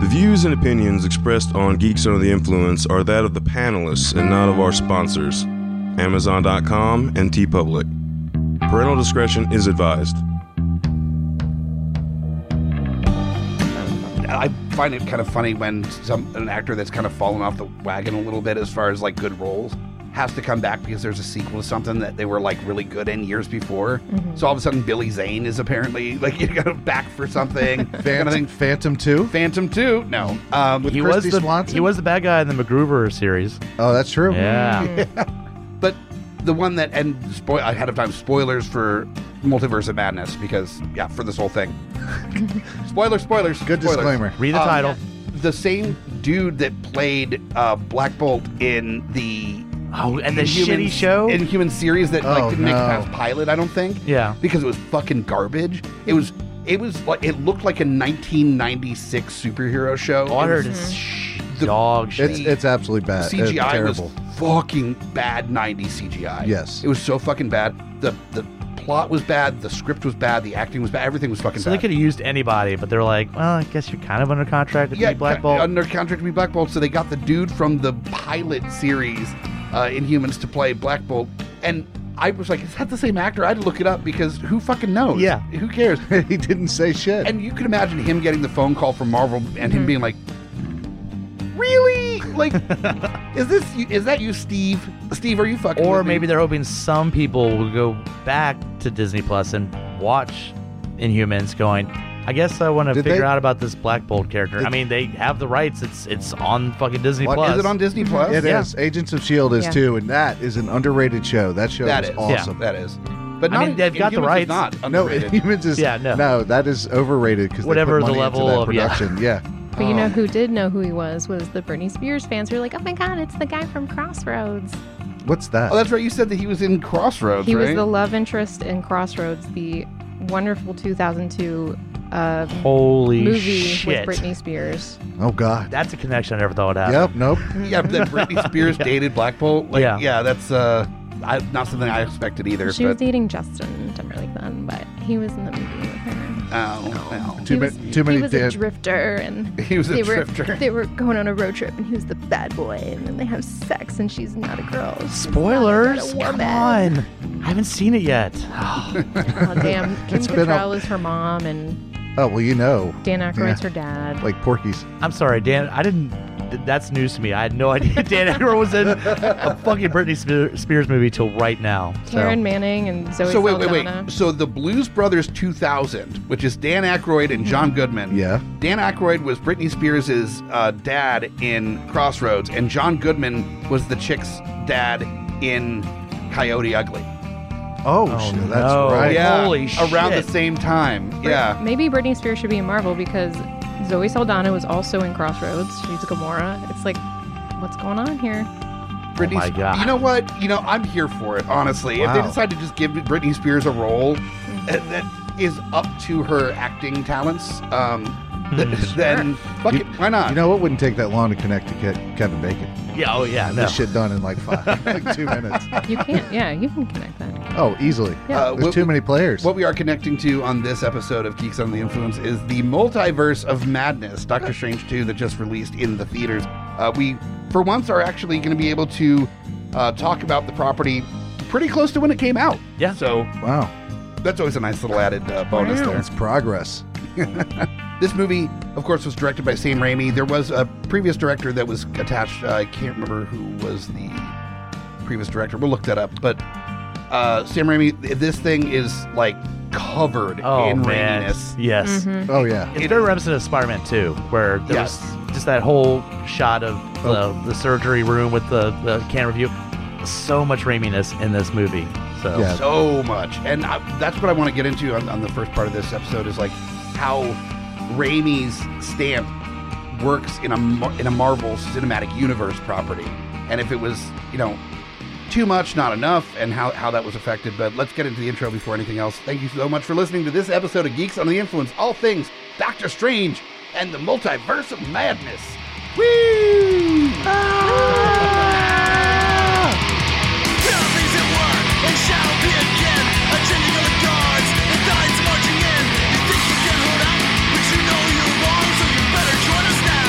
views and opinions expressed on Geeks Under the Influence are that of the panelists and not of our sponsors, Amazon.com and TeePublic. Parental discretion is advised. I find it kind of funny when an actor that's kind of fallen off the wagon a little bit as far as like good roles has to come back because there's a sequel to something that they were like really good in years before. Mm-hmm. So all of a sudden Billy Zane is apparently like back for something. Phantom 2? Phantom 2? No. With Christy Swanson? He was the bad guy in the MacGruber series. Oh, that's true. Yeah. But the one that, and ahead of time, spoilers for Multiverse of Madness because, yeah, for this whole thing. Spoilers. Good disclaimer. Read the title. The same dude that played Black Bolt in the shitty show? Inhuman series that didn't make it past pilot, I don't think. Yeah. Because it was fucking garbage. It was like, it looked like a 1996 superhero show. All I heard is dog shit. It's absolutely bad. CGI was fucking bad 90s CGI. Yes. It was so fucking bad. The plot was bad, the script was bad, the acting was bad, everything was fucking bad. So they could have used anybody, but they're like, well, I guess you're kind of under contract to be Black Bolt. Under contract to be Black Bolt, so they got the dude from the pilot series, Inhumans, to play Black Bolt, and I was like, is that the same actor? I had to look it up because who fucking knows? Yeah. Who cares? He didn't say shit. And you can imagine him getting the phone call from Marvel and him being like, really? Like, is that you, Steve? Steve, are you fucking Or with me? maybe they're hoping some people will go back to Disney Plus and watch Inhumans going, I guess I want to figure out about this Black Bolt character. I mean, they have the rights. It's on fucking Disney Plus. Is it on Disney Plus? It is. Agents of S.H.I.E.L.D. is too, and that is an underrated show. That show is awesome. That is. But I mean, they've got the rights. Not no, underrated. Inhumans is no, that is overrated because whatever they put the money level into that of production. Yeah. But you know who did know who he was the Britney Spears fans who were like, oh my God, it's the guy from Crossroads. What's that? Oh, that's right. You said that he was in Crossroads, He right? was the love interest in Crossroads, the wonderful 2002 Holy movie shit. with Britney Spears. Oh, God. That's a connection I never thought would happen. Yep, nope. Yeah, that Britney Spears dated Black Bolt. Like, Yeah. That's not something I expected either. She was dating Justin Timberlake then, but he was in the movie with her. Too many He was a drifter, and he was a drifter. They were going on a road trip, and he was the bad boy, and then they have sex, and she's not a girl. She's Spoilers? not a woman. Come on. I haven't seen it yet. Oh, damn. Kim Cattrall is her mom, and Oh, well, you know. Dan Aykroyd's her dad. Like Porky's. I'm sorry, Dan. That's news to me. I had no idea Dan Aykroyd was in a fucking Britney Spears movie till right now. Karen Manning and Zoe So wait. Saldana. So the Blues Brothers 2000, which is Dan Aykroyd and John Goodman. Yeah. Dan Aykroyd was Britney Spears' dad in Crossroads, and John Goodman was the chick's dad in Coyote Ugly. Oh shit, that's no. right. Yeah, Holy around shit. the same time. Yeah. Maybe Britney Spears should be in Marvel because Zoe Saldana was also in Crossroads. She's Gamora. It's like, what's going on here? Britney, my God. You know what? I'm here for it, honestly. If they decide to just give Britney Spears a role that is up to her acting talents, then fuck it, why not? You know what wouldn't take that long to connect to Kevin Bacon? Yeah, oh yeah, no. This shit done in like 2 minutes. You can't. Yeah, you can connect that. Oh, easily. Yeah. There's too many players. What we are connecting to on this episode of Geeks Under the Influence is the Multiverse of Madness, Doctor Strange 2, that just released in the theaters. We, for once, are actually going to be able to talk about the property pretty close to when it came out. Yeah. So Wow. that's always a nice little added bonus there. That's progress. This movie, of course, was directed by Sam Raimi. There was a previous director that was attached. I can't remember who was the previous director. We'll look that up. But Sam Raimi, this thing is like covered in raininess. Yes. Mm-hmm. Oh, yeah. It's very reminiscent of Spider-Man 2, where there was just that whole shot of the surgery room with the camera view. So much Raiminess in this movie. So much. And that's what I want to get into on the first part of this episode is like how Raimi's stamp works in a Marvel Cinematic Universe property. And if it was, too much, not enough, and how that was affected. But let's get into the intro before anything else. Thank you so much for listening to this episode of Geeks Under the Influence, all things Doctor Strange and the Multiverse of Madness. Woo! Marching in, you think you can hold out, but you know you're wrong, so you better join us now.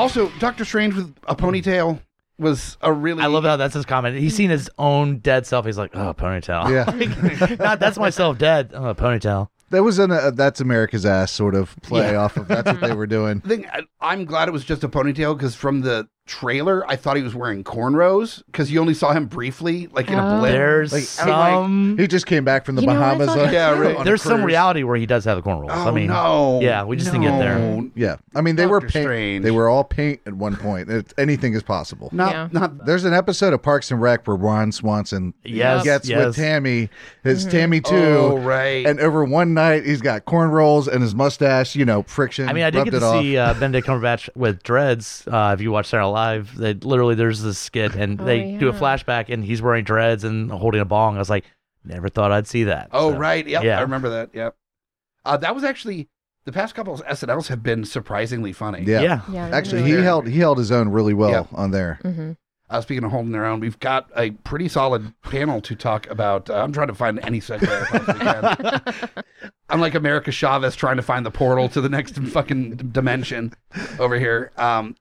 Also, Doctor Strange with a ponytail was a really... I love how that's his comment. He's seen his own dead self. He's like, oh, ponytail. Yeah. That's myself dead. Oh, ponytail. That was That's America's Ass sort of play off of that's what they were doing. I'm glad it was just a ponytail because from the trailer, I thought he was wearing cornrows because you only saw him briefly, like in a blip. There's he just came back from the Bahamas. Right. There's some reality where he does have the cornrows. Oh, no. Yeah, we just didn't get there. Yeah, I mean they were Strange. They were all paint at one point. Anything is possible. Not. There's an episode of Parks and Rec where Ron Swanson gets with Tammy. It's Tammy too. Oh, right. And over one night, he's got cornrows and his mustache. Friction. I mean, I did get to see Benedict Cumberbatch with dreads. If you watch Saturday Night Live, there's this skit and they do a flashback and he's wearing dreads and holding a bong. I was like, never thought I'd see that. Oh, right. Yep. Yeah, I remember that. Yep. That was actually the past couple of SNLs have been surprisingly funny. Yeah. Actually, he held his own really well on there. Mm-hmm. Speaking of holding their own, we've got a pretty solid panel to talk about. I'm trying to find any segue I possibly can. I'm like America Chavez trying to find the portal to the next fucking dimension over here.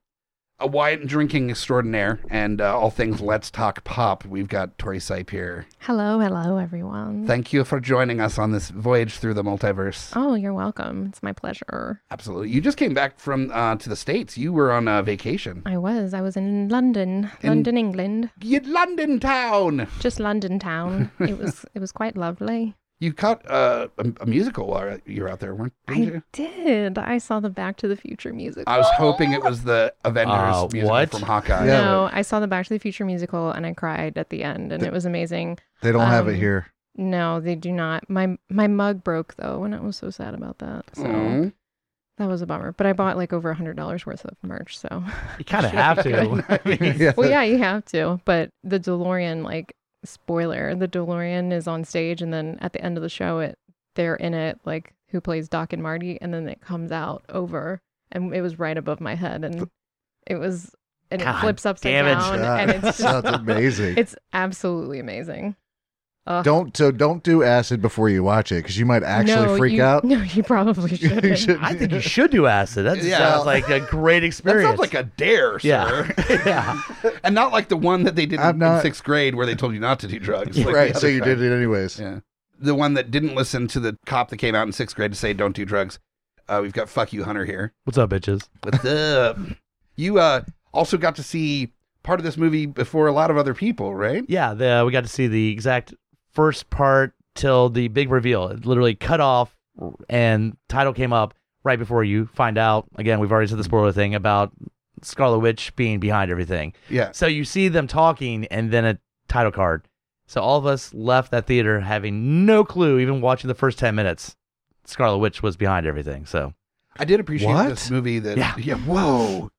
A wine drinking extraordinaire and all things Let's Talk Pop. We've got Tori Sipe here. Hello, everyone. Thank you for joining us on this voyage through the multiverse. Oh, you're welcome. It's my pleasure. Absolutely. You just came back from to the States. You were on vacation. I was in London, England. London town. Just London town. It was quite lovely. You caught a musical while you were out there, didn't you? I did. I saw the Back to the Future musical. I was hoping it was the Avengers musical from Hawkeye. No, I saw the Back to the Future musical and I cried at the end and it was amazing. They don't have it here. No, they do not. My mug broke though and I was so sad about that. So that was a bummer. But I bought like over $100 worth of merch, so you kind of have to. Well, yeah, you have to. But the DeLorean, spoiler, the DeLorean is on stage and then at the end of the show they're in it, like who plays Doc and Marty, and then it comes out over and it was right above my head and it flips upside down and it's just, that's amazing. It's absolutely amazing. Don't do acid before you watch it because you might actually freak out. No, you probably shouldn't. I think you should do acid. That sounds like a great experience. That sounds like a dare, sir. Yeah. And not like the one that they did in sixth grade where they told you not to do drugs. Right, so you did it anyways. Yeah. The one that didn't listen to the cop that came out in sixth grade to say don't do drugs. We've got Fuck You Hunter here. What's up, bitches? What's up? You also got to see part of this movie before a lot of other people, right? Yeah, we got to see the exact first part till the big reveal. It literally cut off and title came up right before you find out. Again, we've already said the spoiler thing about Scarlet Witch being behind everything. Yeah. So you see them talking and then a title card. So all of us left that theater having no clue, even watching the first 10 minutes, Scarlet Witch was behind everything. So I did appreciate this movie whoa.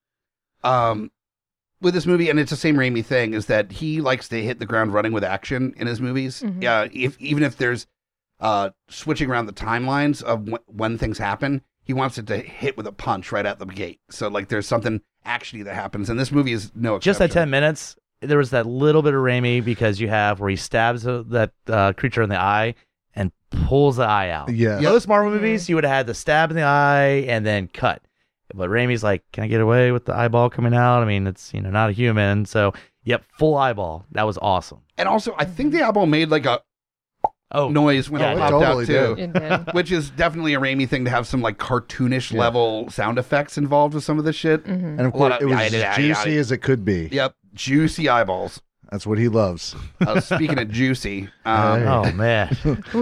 With this movie, and it's the same Raimi thing, is that he likes to hit the ground running with action in his movies. Mm-hmm. Yeah, even if there's switching around the timelines of when things happen, he wants it to hit with a punch right out the gate. So there's something actiony that happens, and this movie is no exception. Just that 10 minutes, there was that little bit of Raimi because you have where he stabs that creature in the eye and pulls the eye out. Yeah. Most Marvel movies, you would have had the stab in the eye and then cut. But Raimi's like, can I get away with the eyeball coming out? I mean, it's not a human. So, yep, full eyeball. That was awesome. And also, I think the eyeball made like a noise when it popped totally out too, It did. which is definitely a Raimi thing to have some cartoonish level sound effects involved with some of this shit. Mm-hmm. And of course, it was as juicy as it could be. Yep, juicy eyeballs. That's what he loves. Speaking of juicy, oh man,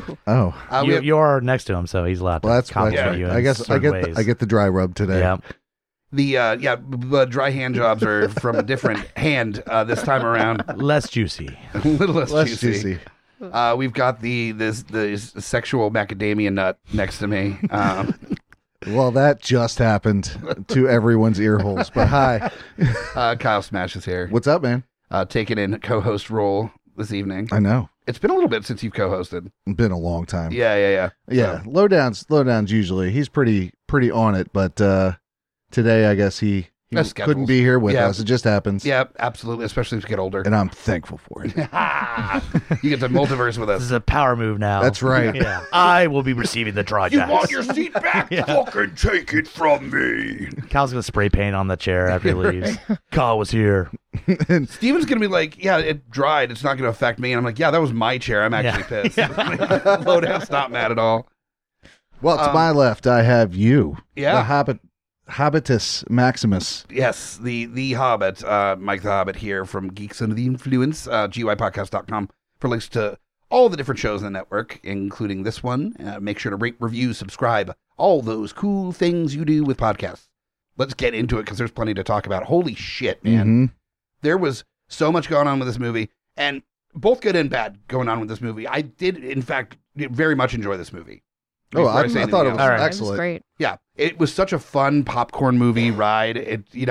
you're next to him, so he's allowed to compliment you. I guess I get the dry rub today. Yeah. The dry hand jobs are from a different hand this time around. Less juicy, a little less juicy. We've got the sexual macadamia nut next to me. Well, that just happened to everyone's ear holes. But hi, Kyle Smash is here. What's up, man? Taking in a co-host role this evening. I know. It's been a little bit since you've co-hosted. It's been a long time. Yeah. Lowdowns usually. He's pretty on it, but today I guess he he couldn't be here with us. It just happens. Yeah, absolutely, especially as we get older. And I'm thankful for it. You get the multiverse with us. This is a power move now. That's right. Yeah. I will be receiving the drawjacks. You want your seat back? Fucking take it from me. Cal's going to spray paint on the chair after he leaves. Kyle was here. Steven's going to be like, yeah, it dried. It's not going to affect me. And I'm like, yeah, that was my chair. I'm actually pissed. Lowdown's not mad at all. Well, to my left, I have you. Yeah. The Habitus Maximus. Yes, the Hobbit, Mike the Hobbit here from Geeks Under the Influence, GUIPodcast.com for links to all the different shows in the network, including this one. Make sure to rate, review, subscribe, all those cool things you do with podcasts. Let's get into it because there's plenty to talk about. Holy shit, man. Mm-hmm. There was so much going on with this movie, and both good and bad going on with this movie. I did, in fact, very much enjoy this movie. I thought it was excellent. It was great. Yeah, it was such a fun popcorn movie ride.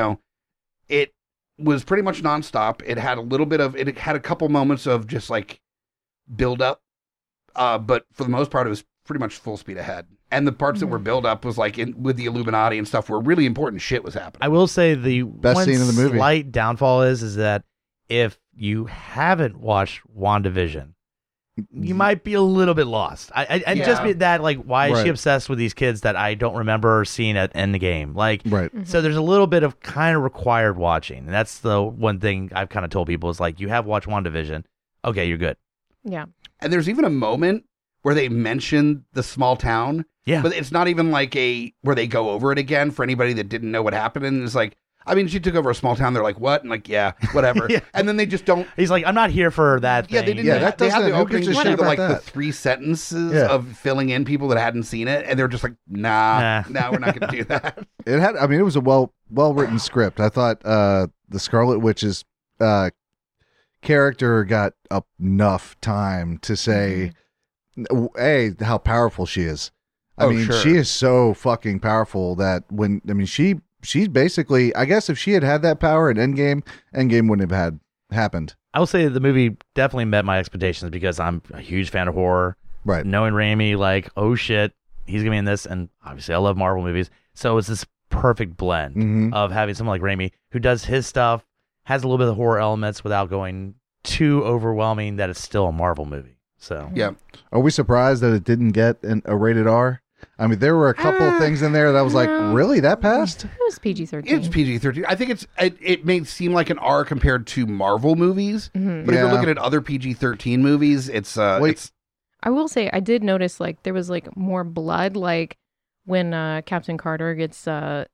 It was pretty much nonstop. It had a couple moments of just like build up, but for the most part, it was pretty much full speed ahead. And the parts that were build up was like with the Illuminati and stuff, where really important shit was happening. I will say the best scene in the movie. Slight downfall is that if you haven't watched WandaVision, you might be a little bit lost. I just be that, like, why is she obsessed with these kids that I don't remember seeing at Endgame? Like, so there's a little bit of kind of required watching. And that's the one thing I've kind of told people is like, you have watched WandaVision. Okay, you're good. Yeah. And there's even a moment where they mention the small town. Yeah. But it's not even like where they go over it again for anybody that didn't know what happened. And it's like, I mean, she took over a small town. They're like, what? And like, yeah, whatever. And then they just don't. He's like, I'm not here for that thing. Yeah, they didn't. Yeah, they had the opening show like the 3 sentences of filling in people that hadn't seen it. And they're just like, nah, we're not going to do that. It was a well written script. I thought the Scarlet Witch's character got enough time to say, A, how powerful she is. I mean, she is so fucking powerful that she's basically, I guess if she had that power at Endgame wouldn't have happened. I will say the movie definitely met my expectations because I'm a huge fan of horror. Right. Knowing Raimi, like, oh shit, he's going to be in this. And obviously I love Marvel movies. So it's this perfect blend of having someone like Raimi who does his stuff, has a little bit of horror elements without going too overwhelming that it's still a Marvel movie. So yeah. Are we surprised that it didn't get a rated R? I mean, there were a couple things in there that was like, really? That passed? It was PG-13. It's PG-13. I think it may seem like an R compared to Marvel movies, but if you're looking at other PG-13 movies, it's. I will say, I did notice like there was like more blood, like when Captain Carter gets, gutted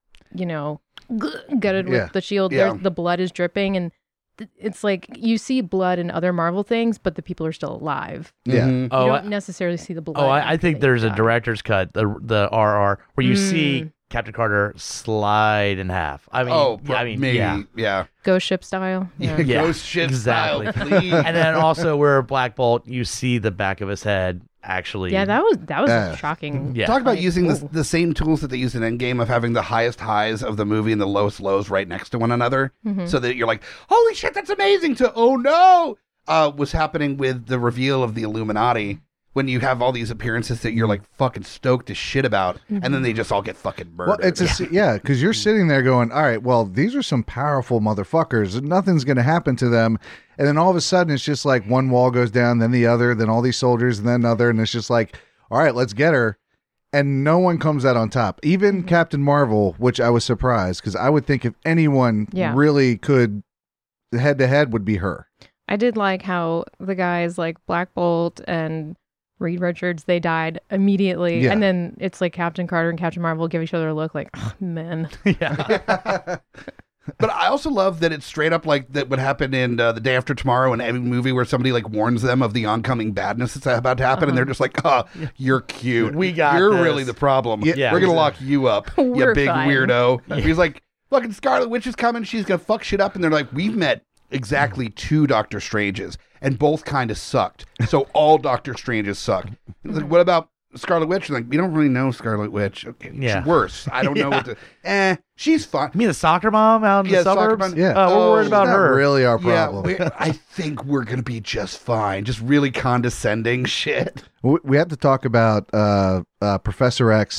with the shield. Yeah. The blood is dripping, and it's like you see blood in other Marvel things, but the people are still alive. Yeah. You don't necessarily see the blood. I think there's a director's cut, the RR, where you see Captain Carter slide in half. I mean, maybe, yeah. Ghost ship style. Yeah. Ghost ship exactly. style, please. And then also where Black Bolt, you see the back of his head actually. Yeah, that was shocking. Yeah. Talk about using the same tools that they used in Endgame of having the highest highs of the movie and the lowest lows right next to one another, so that you're like, holy shit, that's amazing, to oh no, was happening with the reveal of the Illuminati when you have all these appearances that you're like fucking stoked as shit about, and then they just all get fucking murdered. Well, because you're sitting there going, all right, well, these are some powerful motherfuckers. Nothing's going to happen to them. And then all of a sudden, it's just like one wall goes down, then the other, then all these soldiers, and then another. And it's just like, all right, let's get her. And no one comes out on top. Even Captain Marvel, which I was surprised, because I would think if anyone really could head-to-head would be her. I did like how the guys like Black Bolt and Reed Richards, they died immediately. Yeah. And then it's like Captain Carter and Captain Marvel give each other a look like, oh, men. Yeah. But I also love that it's straight up like that would happen in The Day After Tomorrow, in every movie where somebody like warns them of the oncoming badness that's about to happen, and they're just like, oh, you're cute. You're this. Really the problem. Yeah, we're going to lock you up, you big fine. Weirdo. Yeah. He's like, fucking Scarlet Witch is coming. She's going to fuck shit up. And they're like, we've met exactly 2 Doctor Stranges, and both kind of sucked. So all Doctor Stranges suck. Like, what about Scarlet Witch? Like, we don't really know Scarlet Witch. Okay, she's worse. I don't know what to. She's fine. You mean the soccer mom out in the suburbs? Yeah. We're worried about her. Really, our problem. Yeah, I think we're gonna be just fine. Just really condescending shit. We have to talk about Professor X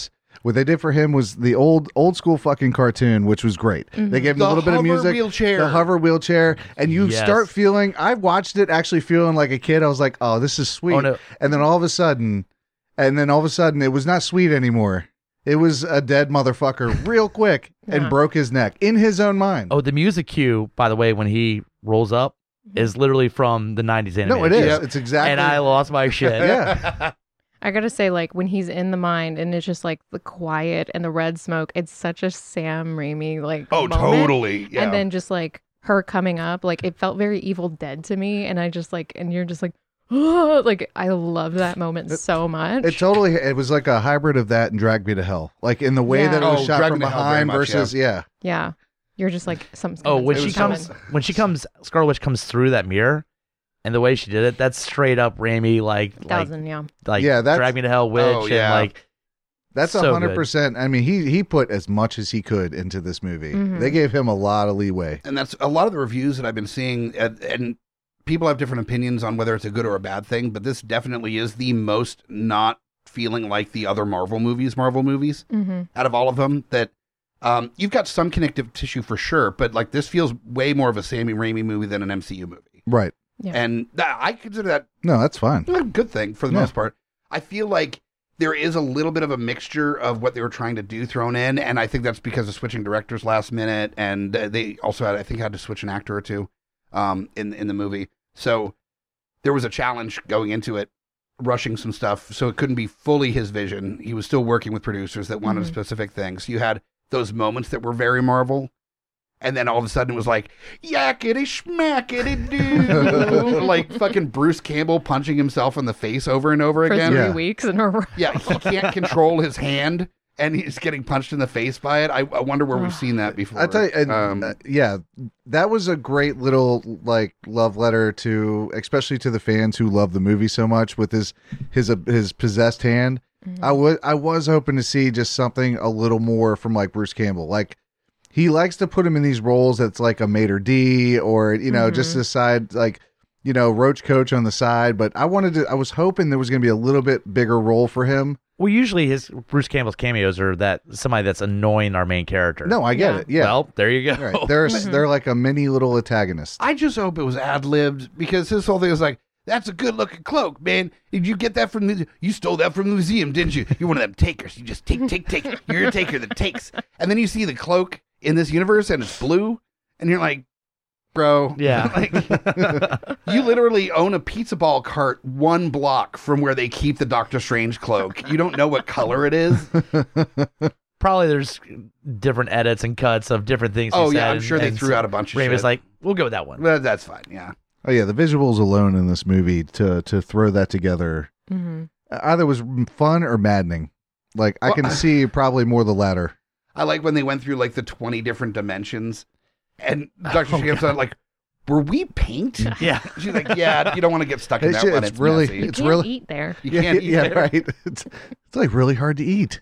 What they did for him was the old school fucking cartoon, which was great. They gave him a little bit of music, the hover wheelchair, and you start feeling. I watched it actually feeling like a kid. I was like, oh, this is sweet. Oh, no. And then all of a sudden, it was not sweet anymore. It was a dead motherfucker real quick and broke his neck in his own mind. Oh, the music cue, by the way, when he rolls up, is literally from the 90s animation. No, it is. It's exactly. And I lost my shit. Yeah. I gotta say, like, when he's in the mine and it's just like the quiet and the red smoke, it's such a Sam Raimi, like, oh, moment. Totally. Yeah. And then just like her coming up, like, it felt very Evil Dead to me. And I just like, and you're just like, oh, like, I love that moment so much. It was like a hybrid of that and Drag Me to Hell. Like, in the way that it was shot from behind versus, Yeah. You're just like, something's when she comes, Scarlet Witch comes through that mirror. And the way she did it, that's straight up Raimi, like Drag Me to Hell Witch, and like that's 100%. I mean, he put as much as he could into this movie. They gave him a lot of leeway, and that's a lot of the reviews that I've been seeing. And people have different opinions on whether it's a good or a bad thing, but this definitely is the most not feeling like the other Marvel movies out of all of them. That you've got some connective tissue for sure, but like this feels way more of a Sammy Raimi movie than an MCU movie, right? Yeah. And I consider that that's fine. A good thing for the most part. I feel like there is a little bit of a mixture of what they were trying to do thrown in, and I think that's because of switching directors last minute, and they also had to switch an actor or two in the movie. So there was a challenge going into it, rushing some stuff, so it couldn't be fully his vision. He was still working with producers that wanted specific things. You had those moments that were very Marvel. And then all of a sudden it was like, yakety schmackety doo. Like fucking Bruce Campbell punching himself in the face over and over again. For 3 weeks in a row. Yeah, he can't control his hand and he's getting punched in the face by it. I wonder where we've seen that before. I tell you, that was a great little like love letter to, especially to the fans who love the movie so much with his possessed hand. I was hoping to see just something a little more from like Bruce Campbell. Like, he likes to put him in these roles that's like a Mater D or, just the side, like, Roach Coach on the side. But I was hoping there was going to be a little bit bigger role for him. Well, usually Bruce Campbell's cameos are that somebody that's annoying our main character. No, I get it. Yeah. Well, there you go. Right. They're like a mini little antagonist. I just hope it was ad-libbed because his whole thing was like, that's a good-looking cloak, man. Did you get that you stole that from the museum, didn't you? You're one of them takers. You just take. You're a taker that takes. And then you see the cloak in this universe and it's blue and you're like, bro, you literally own a pizza ball cart 1 block from where they keep the Doctor Strange cloak. You don't know what color it is. Probably there's different edits and cuts of different things. I'm sure they threw out a bunch of shit. Raimi's like, we'll go with that one. Well, that's fine. Yeah. Oh yeah, the visuals alone in this movie to throw that together either was fun or maddening. Like, I can see probably more the latter. I like when they went through like the 20 different dimensions and Dr. Strange said like, were we paint? Yeah. She's like, yeah, you don't want to get stuck in that one. It's really, messy. You can't eat there. You can't eat there. Right. It's like really hard to eat.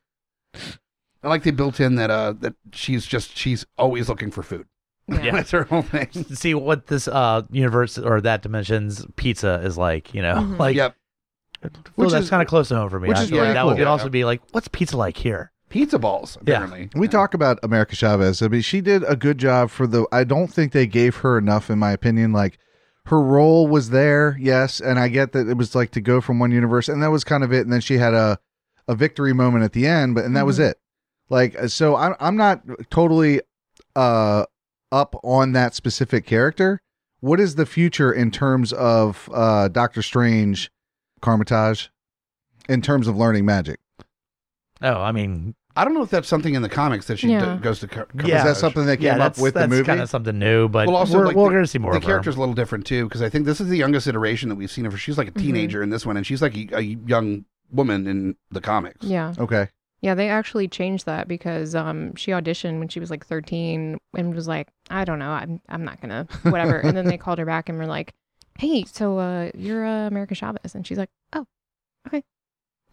I like they built in that she's always looking for food. Yeah. That's her whole thing. See what this universe or that dimension's pizza is like, like, yep. Well, that's kind of close to home for me. Which is pretty that cool. would also be like, what's pizza like here? Pizza balls, apparently. We talk about America Chavez. I mean, she did a good job I don't think they gave her enough, in my opinion. Like, her role was there, yes, and I get that it was like to go from one universe, and that was kind of it. And then she had a victory moment at the end, and that was it. Like, so I'm not totally up on that specific character. What is the future in terms of Doctor Strange, Carmitage, in terms of learning magic? Oh, I mean, I don't know if that's something in the comics that she goes to. Is that something that came up with the movie? That's kind of something new, but also, we're going to see more of her. The character's a little different too, because I think this is the youngest iteration that we've seen of her. She's like a teenager in this one, and she's like a young woman in the comics. Yeah. Okay. Yeah, they actually changed that because she auditioned when she was like 13 and was like, I don't know, I'm not gonna whatever. And then they called her back and were like, hey, so you're America Chavez, and she's like, oh, okay.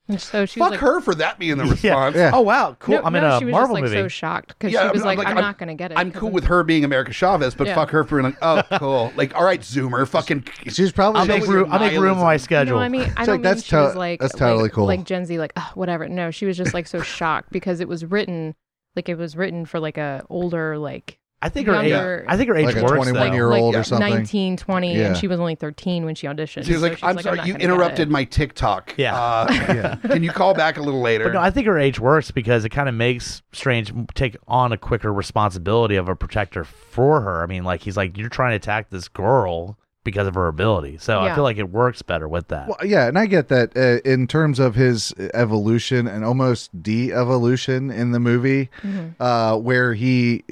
And so she Fuck was like, her for that being the response. Yeah. Oh wow, cool. No, I'm in no, a she was Marvel just, like, movie. so shocked because Yeah, she was I'm like, like, I'm not going to get it. I'm cool with her being America Chavez, but Yeah. fuck her for being like, oh, cool. Like, all right, Zoomer, fucking. She's probably I'll make room on my schedule. No, I mean, I It's don't like, mean that's she was to- like that's totally like, cool. like Gen Z, like whatever. No, she was just like so shocked because it was written for like a older like I think her younger- age Like a works. 21-year-old like or something. 19, 20, Yeah. and she was only 13 when she auditioned. She was So like, she's I'm like, sorry, not you gonna get interrupted it. my TikTok. Yeah. Can you call back a little later? But no, I think her age works because it kind of makes Strange take on a quicker responsibility of a protector for her. I mean, like he's like, you're trying to attack this girl because of her ability. So I Yeah. feel like it works better with that. Well, yeah, and I get that in terms of his evolution and almost de-evolution in the movie, where he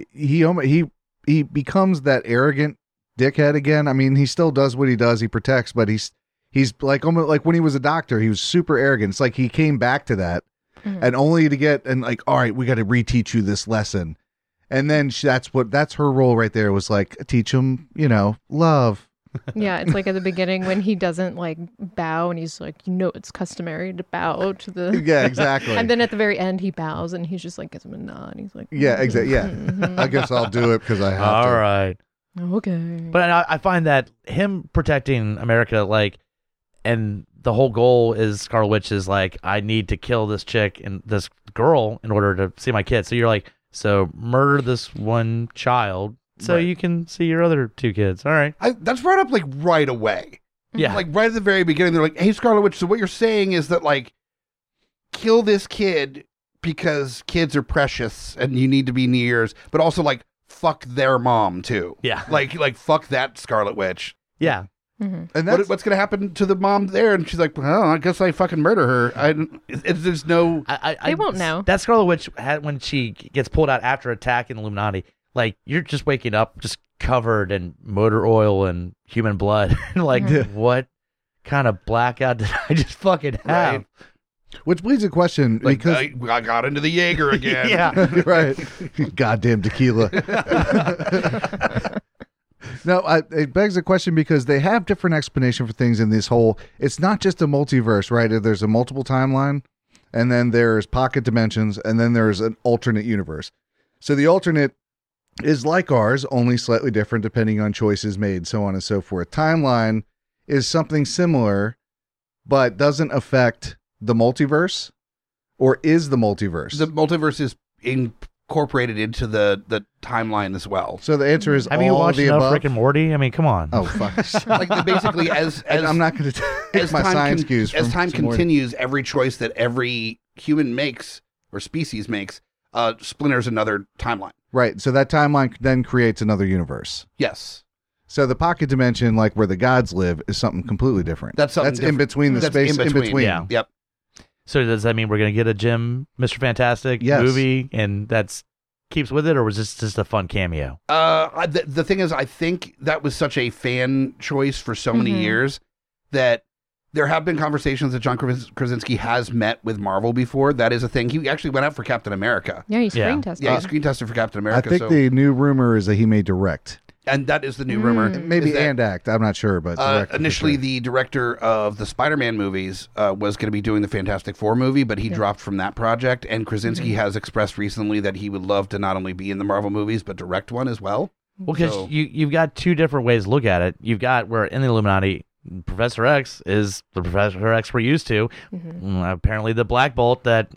becomes that arrogant dickhead again. I mean, he still does what he does. He protects, but he's like almost like when he was a doctor, he was super arrogant. It's like he came back to that, and only to get and like, all right, we got to reteach you this lesson, and then that's her role right there. Was like teach him, love. Yeah, it's like at the beginning when he doesn't like bow and he's like, it's customary to bow to the. Yeah, exactly. And then at the very end he bows and he's just like gives him a nod. And he's like, Yeah, exactly. Yeah, I guess I'll do it because I have All to. right. Okay. But I find that him protecting America, like, and the whole goal is Scarlet Witch is like, I need to kill this chick and this girl in order to see my kids. So you're like, so murder this one child so Right. you can see your other two kids. All right. That's brought up like right away. Yeah. Like right at the very beginning, they're like, hey, Scarlet Witch, so what you're saying is that like, kill this kid because kids are precious and you need to be near yours, but also like, fuck their mom too. Yeah. Like fuck that Scarlet Witch. Yeah. And that's What's going to happen to the mom there? And she's like, well, I guess I fucking murder her. There's no... They won't know. That Scarlet Witch had when she gets pulled out after attacking the Illuminati. Like you're just waking up, just covered in motor oil and human blood. Like what kind of blackout did I just fucking have? Right. which leads a question Like, because I got into the Jaeger again. Yeah. right, goddamn tequila. No, it begs a question because they have different explanation for things in this whole. It's not just a multiverse, right? There's a multiple timeline, and then there's pocket dimensions, and then there's an alternate universe. So the alternate is like ours, only slightly different depending on choices made, so on and so forth. Timeline is something similar, but doesn't affect the multiverse, or is the multiverse? The multiverse is incorporated into the timeline as well. So the answer is Have all you of watched the enough above. Rick and Morty? I mean, come on. Oh fuck! Like basically, as I'm not going to take my science cues. as from time some more- continues, every choice that every human makes or species makes splinters another timeline. Right. So that timeline then creates another universe. Yes, So the pocket dimension, like where the gods live, is something completely different. That's something in different. between the That's space in between. Yeah. Yep. So does that mean we're gonna get a Mr. Fantastic Yes. movie, and that's keeps with it, or was this just a fun cameo? The thing is, I think that was such a fan choice for so many years that there have been conversations that John Krasinski has met with Marvel before. That is a thing. He actually went out for Captain America. Yeah, he's Yeah. screen tested. Yeah, he screen tested for Captain I America. think so, the new rumor is that he may direct. and that is the new rumor. Maybe is that, and act. I'm not sure, but direct for initially, sure. the director of the Spider-Man movies was going to be doing the Fantastic Four movie, but he dropped from that project. And Krasinski has expressed recently that he would love to not only be in the Marvel movies, but direct one as well. Well, because So- you've got two different ways to look at it. You've got where in the Illuminati, Professor X is the Professor X we're used to. Apparently, the Black Bolt that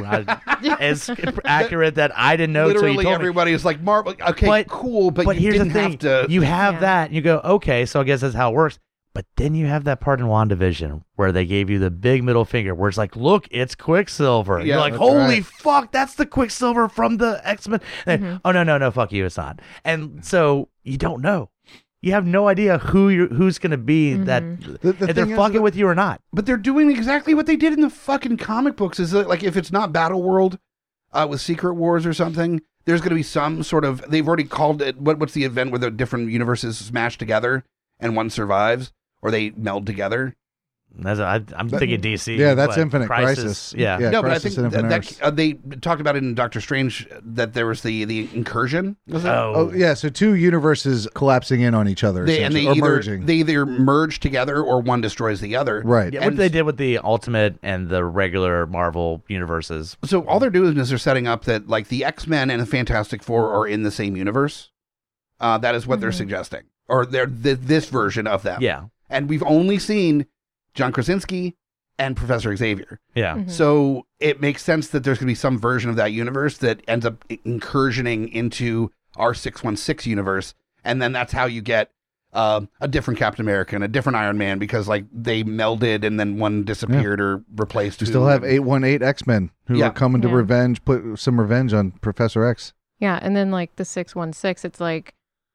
is accurate that I didn't know. till you Literally, told me. everybody is like, Marvel, okay, cool, but you here's didn't the thing. have to. You have Yeah. that, and you go, okay, so I guess that's how it works. But then you have that part in WandaVision where they gave you the big middle finger, where it's like, look, it's Quicksilver. Yeah, You're like, that's holy right. fuck, that's the Quicksilver from the X-Men. And, oh, no, fuck you, it's not. And so you don't know. You have no idea who's going to be that, The if they're thing is fucking that- with you or not. But they're doing exactly what they did in the fucking comic books. Is that, like, if it's not Battle World with Secret Wars or something, there's going to be some sort of. They've already called it. What's the event where the different universes smash together and one survives, or they meld together? I'm thinking DC. Yeah, that's Infinite Crisis. Yeah. No, but I Crisis think in Infinite that they talked about it in Doctor Strange that there was the incursion. Was it? Oh yeah, so two universes collapsing in on each other, or merging. They either merge together or one destroys the other. Right. Yeah, what they did with the Ultimate and the regular Marvel universes. So all they're doing is they're setting up that like the X-Men and the Fantastic Four are in the same universe. That is what they're suggesting, or they're this version of them. Yeah. And we've only seen John Krasinski and Professor Xavier. Yeah. So it makes sense that there's going to be some version of that universe that ends up incursioning into our 616 universe. And then that's how you get a different Captain America and a different Iron Man, because like they melded and then one disappeared or replaced. You still have 818 X-Men who are coming to put some revenge on Professor X. Yeah. And then like the 616, it's like,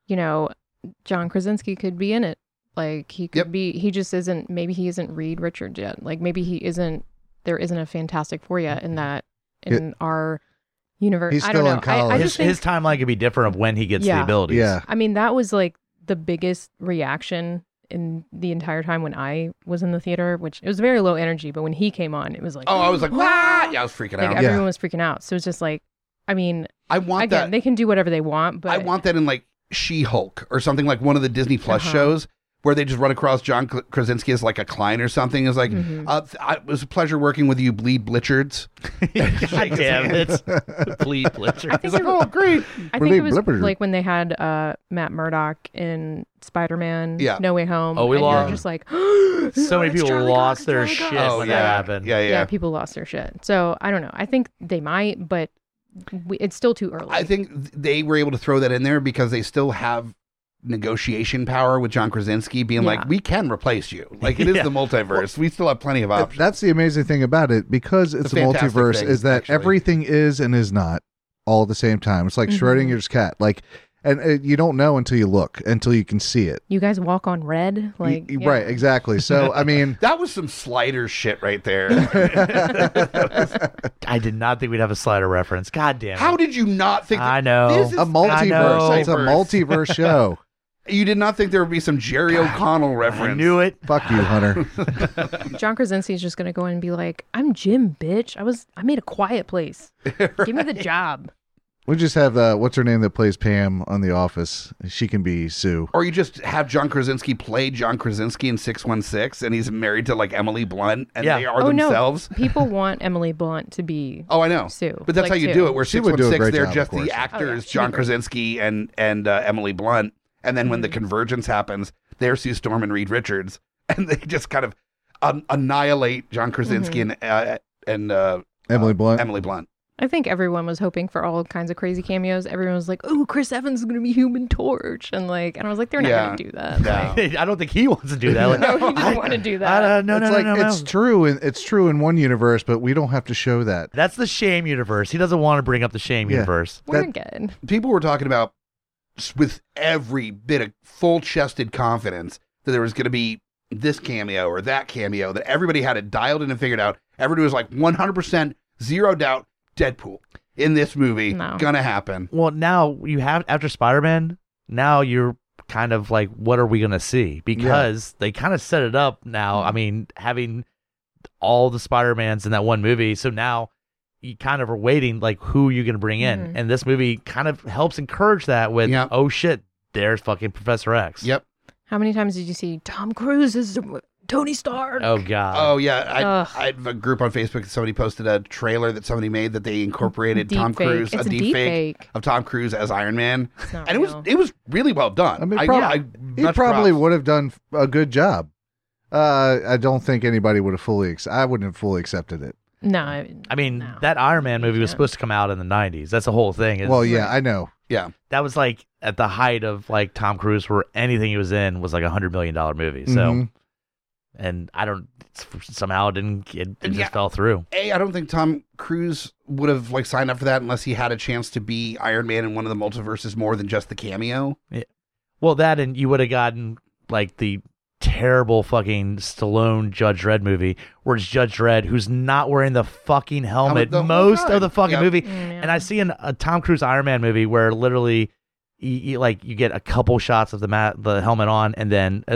John Krasinski could be in it. Like he could be, he just isn't, maybe he isn't Reed Richards yet. Like maybe there isn't a Fantastic Four yet in our universe. He's I don't still know. in college. I just think, His timeline could be different of when he gets the abilities. Yeah. I mean, that was like the biggest reaction in the entire time when I was in the theater, which it was very low energy, but when he came on, it was like, I was like, "Wah!" Yeah, I was freaking out. Everyone was freaking out. So it's just like, I mean, I want again, that. they can do whatever they want, but I want that in like She-Hulk or something, like one of the Disney Plus shows where they just run across John Krasinski as like a Klein or something. It's like, it was a pleasure working with you, Bleed Blichards. God damn it. Bleed Blichards. I think It's like, great. I think it was like when they had Matt Murdock in Spider-Man No Way Home. Oh, we and lost. you're just like, so many people lost their shit when that happened. Yeah, people lost their shit. So I don't know. I think they might, but it's still too early. I think they were able to throw that in there because they still have negotiation power with John Krasinski being like, we can replace you. Like it is the multiverse. We still have plenty of options. That's the amazing thing about it, because it's a multiverse, thing, is that actually. everything is and is not all at the same time. It's like Schrodinger's cat. Like, and you don't know until you look, until you can see it. You guys walk on red, like right, exactly. So I mean, that was some Slider shit right there. I did not think we'd have a Slider reference. God damn it. How did you not think? I know. This is a multiverse. It's a multiverse show. You did not think there would be some Jerry O'Connell reference. I knew it. Fuck you, Hunter. John Krasinski's just gonna go in and be like, "I'm Jim, bitch. I made A Quiet Place. Give me the job." We just have what's her name that plays Pam on The Office. She can be Sue. Or you just have John Krasinski play John Krasinski in 616, and he's married to like Emily Blunt, and they are themselves. No. People want Emily Blunt to be. I know. Sue, but that's like how you Sue. do it. Where She would do a 616, great they're job, just of course. the actors, She'd John be great. Krasinski and Emily Blunt, and then when the convergence happens, they're Sue Storm and Reed Richards, and they just kind of annihilate John Krasinski and Emily Blunt. Emily Blunt. I think everyone was hoping for all kinds of crazy cameos. Everyone was like, "Oh, Chris Evans is going to be Human Torch," and I was like, "They're not going to do that." No. Like, I don't think he wants to do that. Like, no, he doesn't want to do that. No. It's true, and it's true in one universe, but we don't have to show that. That's the shame universe. He doesn't want to bring up the shame universe. We're good. People were talking about with every bit of full-chested confidence that there was going to be this cameo or that cameo, that everybody had it dialed in and figured out. Everybody was like 100%, zero doubt, Deadpool in this movie. No. Gonna happen. Well, now you have, after Spider-Man, now you're kind of like, what are we going to see? Because they kind of set it up now. I mean, having all the Spider-Mans in that one movie. So now you kind of are waiting, like, who are you going to bring in? And this movie kind of helps encourage that with, oh shit, there's fucking Professor X. Yep. How many times did you see Tom Cruise as Tony Stark? Oh god. Oh yeah. I have a group on Facebook. Somebody posted a trailer that somebody made that they incorporated Tom Cruise, It's a deep fake of Tom Cruise as Iron Man, not and real. it was really well done. I mean, he much probably props. would have done a good job. I don't think anybody would have I wouldn't have fully accepted it. No. I mean, that Iron Man movie was supposed to come out in the 90s. That's the whole thing. Well, yeah, I know. Yeah. That was like at the height of like Tom Cruise, where anything he was in was like $100 million movie. So, and I don't, somehow it just fell through. I don't think Tom Cruise would have like signed up for that unless he had a chance to be Iron Man in one of the multiverses more than just the cameo. Yeah. Well, that, and you would have gotten like the terrible fucking Stallone Judge Dredd movie where it's Judge Dredd who's not wearing the fucking helmet most of the fucking movie. And I see a Tom Cruise Iron Man movie where literally you get a couple shots of the helmet on, and then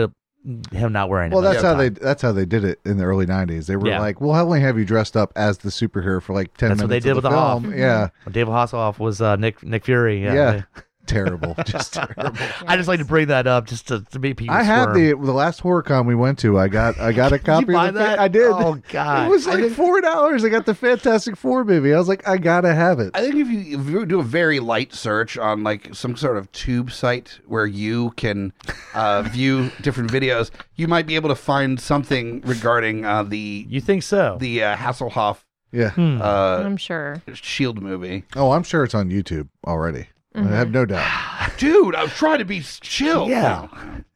him not wearing it. Well, most that's of how the that's how they did it in the early '90s. They were Yeah. like, "We'll only have you dressed up as the superhero for like 10 That's what minutes." they did of with the the film. Hoff. Yeah, time. When David Hasselhoff was Nick Fury. yeah. Terrible, just terrible. I just like to bring that up just to make people. I have squirm. the last HorrorCon we went to. I got a copy. Did you buy of the that? I did. Oh God! It was like $4. I got the Fantastic Four movie. I was like, I gotta have it. I think if you do a very light search on like some sort of tube site where you can view different videos, you might be able to find something regarding You think so? the Hasselhoff Yeah. I'm sure. Shield movie. Oh, I'm sure it's on YouTube already. I have no doubt. Dude, I was trying to be chill. Yeah.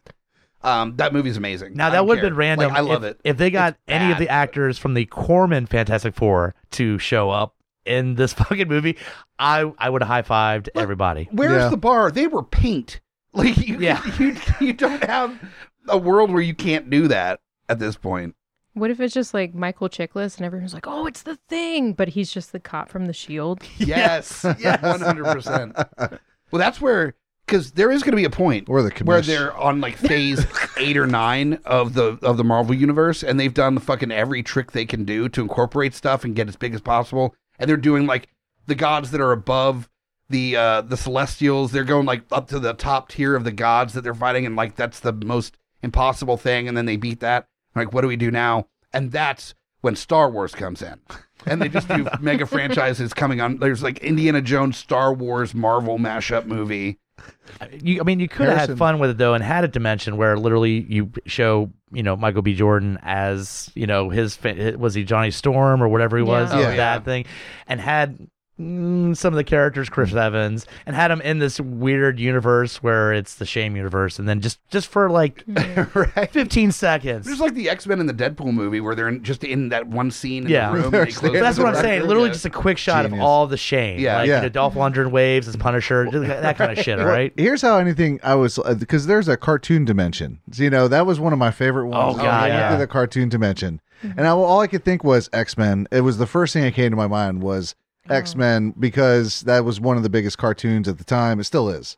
That movie's amazing. Now I that don't would have care. been random. Like, I love if, it. If they got It's any of bad. the actors from the Corman Fantastic Four to show up in this fucking movie, I would have high-fived everybody. Where's Yeah. the bar? They were paint. Like you, Yeah. you don't have a world where you can't do that at this point. What if it's just like Michael Chiklis and everyone's like, "Oh, it's the Thing," but he's just the cop from The Shield? Yes, 100%. Well, that's where, because there is going to be a point Or the where commish. they're on like phase 8 or 9 of the Marvel universe, and they've done the fucking every trick they can do to incorporate stuff and get as big as possible. And they're doing like the gods that are above the Celestials. They're going like up to the top tier of the gods that they're fighting, and like that's the most impossible thing. And then they beat that. Like, what do we do now? And that's when Star Wars comes in. And they just do mega franchises coming on. There's like Indiana Jones, Star Wars, Marvel mashup movie. You could have had Harrison- fun with it though, and had a dimension where literally you show Michael B. Jordan as was he Johnny Storm or whatever he was, Yeah. Yeah. that thing, and had some of the characters, Chris Evans, and had him in this weird universe where it's the Shame universe, and then just for like Right? 15 seconds. There's like the X-Men in the Deadpool movie where they're just in that one scene in Yeah. the room. And They're they close there. That's the what I'm door. saying. Literally Yeah. just a quick shot Genius. of all the Shame. Yeah. Like, Yeah. Dolph Lundgren waves as Punisher, just that kind of shit, all right? Here's how anything I was, because there's a cartoon dimension. So, that was one of my favorite ones. Oh, God, I went yeah. to the cartoon dimension. And all I could think was X-Men. It was the first thing that came to my mind was X-Men, because that was one of the biggest cartoons at the time. It still is.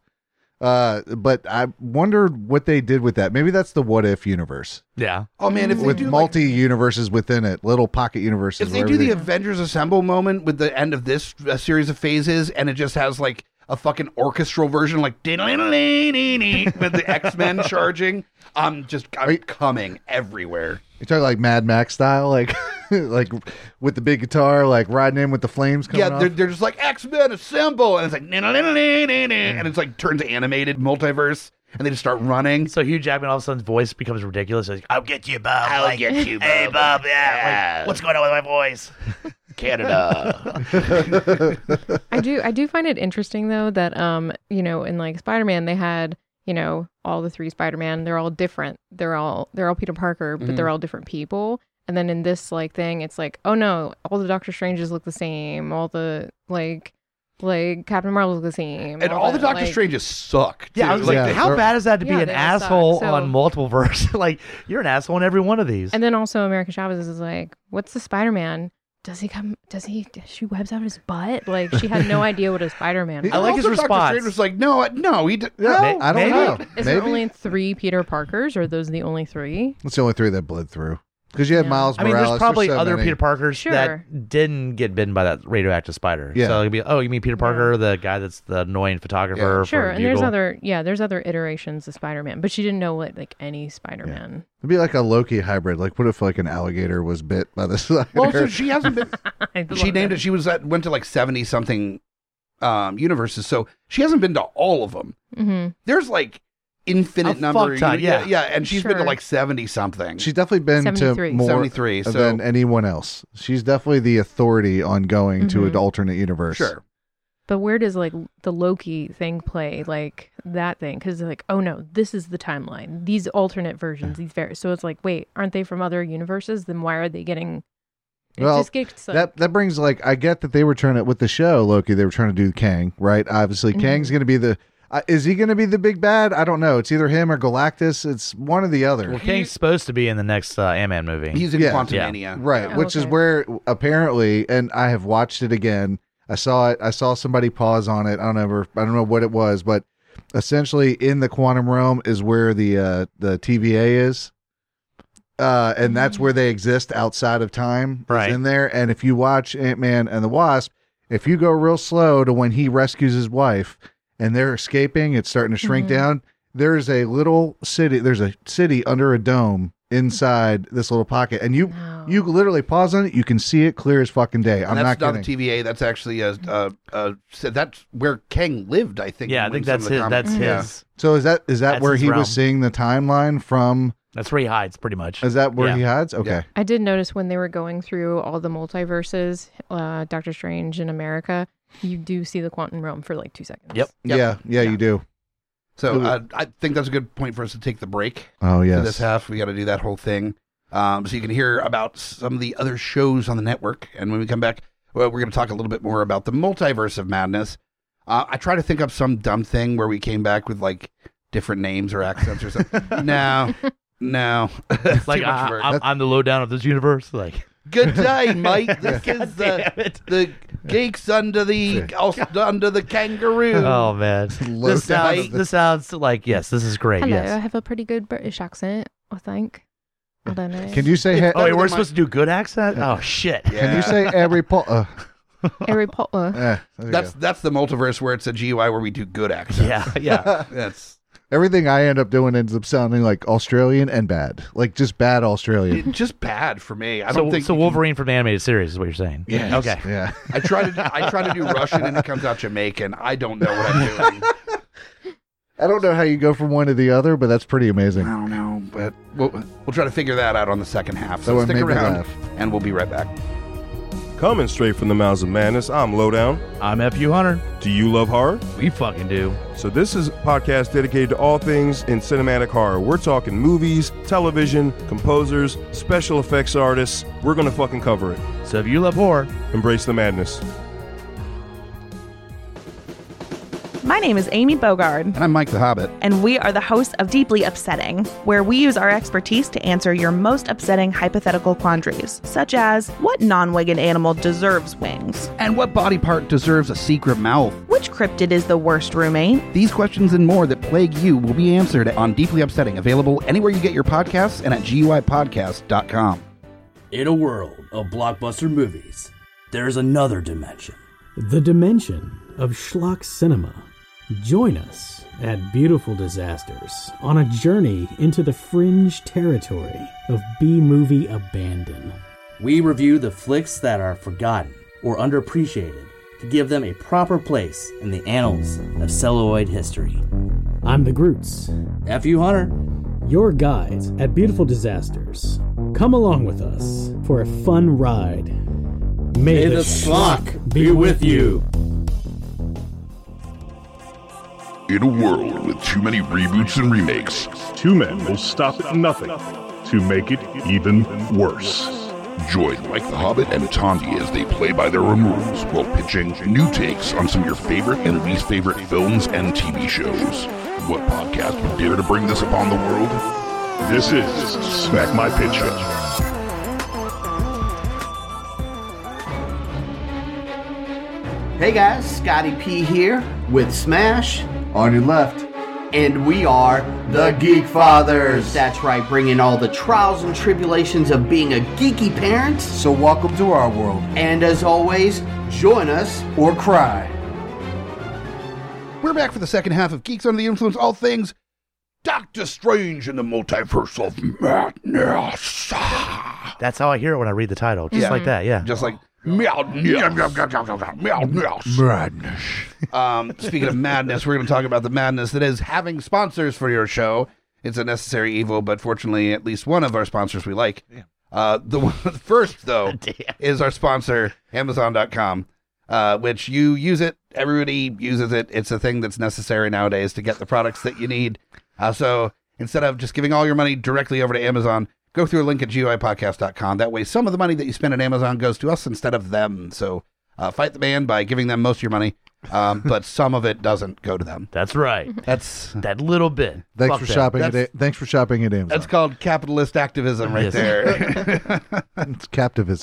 But I wondered what they did with that. Maybe that's the What If universe Yeah. Oh man, if they with do like, multi-universes within it, little pocket universes. if they where do the everything- Avengers Assemble moment with the end of this series of phases, and it just has like a fucking orchestral version, like with the X-Men charging, I'm coming everywhere. You're talking like Mad Max style, like like with the big guitar, like riding in with the flames coming Yeah, off. they're just like X-Men Assemble, and it's like and it's like turns animated multiverse, and they just start running. So Hugh Jackman, all of a sudden, his voice becomes ridiculous. Like, I'll get you, Bob. I'll get you, Hey, Bob. Bob. Yeah. Like, what's going on with my voice? Canada. I do find it interesting though that in like Spider-Man they had all the 3 Spider-Man, they're all different. They're all Peter Parker, but they're all different people. And then in this like thing, it's like, oh no, all the Doctor Stranges look the same. All the like Captain Marvel look the same. And all the Doctor like, Stranges suck. Yeah, I too. was Like, like, Yeah. how bad is that to be Yeah, an they all suck, asshole so- on multiple verses? Like, you're an asshole in every one of these. And then also America Chavez is like, what's the Spider-Man? Does he shoot webs out of his butt? Like she had no idea what a Spider-Man was. I like his Also, Doctor response. Strange was like, no, he did. Yeah, no. I don't maybe. know. Is Maybe there only 3 Peter Parkers, or are those the only 3? it's the only 3 that bled through. Because you had Yeah. Miles I mean, Morales. there's probably so other many. Peter Parkers Sure. that didn't get bitten by that radioactive spider. Yeah. So it'd be, oh, you mean Peter Parker, the guy that's the annoying photographer? for Sure, and there's Bugle? there's other iterations of Spider-Man, but she didn't know what like any Spider-Man. It'd be like a Loki hybrid. Like, what if like an alligator was bit by the spider? Well, so she hasn't been. I love She named that. it. She went to like 70 something universes, so she hasn't been to all of them. Mhm. There's like infinite A number. fuck ton, yeah. yeah, and she's been to Sure. like 70 something. She's definitely been 73. to more 73. So than anyone else. She's definitely the authority on going to an Mhm. alternate universe. sure. But where does like the Loki thing play like that thing? Because like, oh no, this is the timeline. These alternate versions, these so it's like, wait, aren't they from other universes? Then why are they getting? It Well, just gets like, That brings like I get that they were trying to with the show Loki. They were trying to do Kang, right? Obviously, Mhm. Kang's going to be the. Is he going to be the big bad? I don't know. It's either him or Galactus. It's one or the other. Well, Kang's supposed to be in the next Ant-Man movie. He's in Yeah. Quantumania. Right, Oh, which is okay. where apparently, and I have watched it again. I saw it. I saw somebody pause on it. I don't know what it was, but essentially in the quantum realm is where the TVA is. And that's where they exist outside of time. Right. In there. And if you watch Ant-Man and the Wasp, if you go real slow to when he rescues his wife and they're escaping, it's starting to shrink down. There's a little city. There's a city under a dome inside this little pocket. And you literally pause on it. You can see it clear as fucking day. I'm not kidding. That's not the TVA. That's actually that's where Kang lived, I think. Yeah, I think that's his. That's his. So is that where he realm. was seeing the timeline from? That's where he hides, pretty much. Is that where he hides? Okay. Yeah. I did notice when they were going through all the multiverses, Doctor Strange in America, you do see the quantum realm for like 2 seconds. Yep. Yeah, you do. So I think that's a good point for us to take the break. Oh, yes. For this half, we got to do that whole thing. So you can hear about some of the other shows on the network. And when we come back, well, we're going to talk a little bit more about the multiverse of madness. I try to think of some dumb thing where we came back with like different names or accents or something. No. Like, I'm the lowdown of this universe. Like, good day, mate. This is the geeks under the kangaroo. Oh, man. This sounds like, yes, this is great. Hello, yes. I have a pretty good British accent, I think. I don't know. Can you say... we're supposed to do good accent? Oh, shit. Yeah. Can you say Harry Potter? Harry Potter. That's the multiverse where it's a GUI where we do good accents. Yeah. That's... Everything I end up doing ends up sounding like Australian and bad. Like just bad Australian. Just bad for me. I don't think so. Wolverine from the animated series is what you're saying. Yeah. Okay. Yeah. I try to do Russian and it comes out Jamaican. I don't know what I'm doing. I don't know how you go from one to the other, but that's pretty amazing. I don't know, but we'll try to figure that out on the second half. So That stick would make me around, laugh. and we'll be right back. Coming straight from the mouths of madness, I'm Lowdown. I'm F.U. Hunter. Do you love horror? We fucking do. So this is a podcast dedicated to all things in cinematic horror. We're talking movies, television, composers, special effects artists. We're going to fucking cover it. So if you love horror, Embrace the madness. My name is Amy Bogard, And I'm Mike the Hobbit. and we are the hosts of Deeply Upsetting, where we use our expertise to answer your most upsetting hypothetical quandaries, such as what non-winged animal deserves wings? And what body part deserves a secret mouth? Which cryptid is the worst roommate? These questions and more that plague you will be answered on Deeply Upsetting, available anywhere you get your podcasts and at GUIPodcast.com. In a world of blockbuster movies, there's another dimension. The dimension of schlock cinema. Join us at Beautiful Disasters on a journey into the fringe territory of B-movie abandon. We review the flicks that are forgotten or underappreciated to give them a proper place in the annals of celluloid history. I'm the Groots, F.U. Hunter. your guides at Beautiful Disasters. Come along with us for a fun ride. May the schlock be with you. In a world with too many reboots and remakes, two men will stop at nothing to make it even worse. join Mike the Hobbit and Tondi as they play by their own rules while pitching new takes on some of your favorite and least favorite films and TV shows. What podcast would dare to bring this upon the world? This is Smack My Pitch Show. Hey guys, Scotty P here with Smash On your left. and we are the Geek Fathers. That's right, bringing all the trials and tribulations of being a geeky parent. So welcome to our world. And as always, join us Or cry. We're back for the second half of Geeks Under the Influence, all things Doctor Strange in the Multiverse of Madness. That's how I hear it when I read the title. Just like that, yeah. Just like Madness. Speaking of madness, we're going to talk about the madness that is having sponsors for your show. It's a necessary evil, but fortunately, at least one of our sponsors we like. The one first, though, is our sponsor, Amazon.com, which you use it. Everybody uses it. It's a thing that's necessary nowadays to get the products that you need. So instead of just giving all your money directly over to Amazon, go through a link at GUIPodcast.com. That way, some of the money that you spend at Amazon goes to us instead of them. So fight the man by giving them most of your money, but some of it doesn't go to them. That's right. That's that little bit. Thanks Fuck for that. shopping. Thanks for shopping at Amazon. That's called capitalist activism right Yes. there. It's captivism.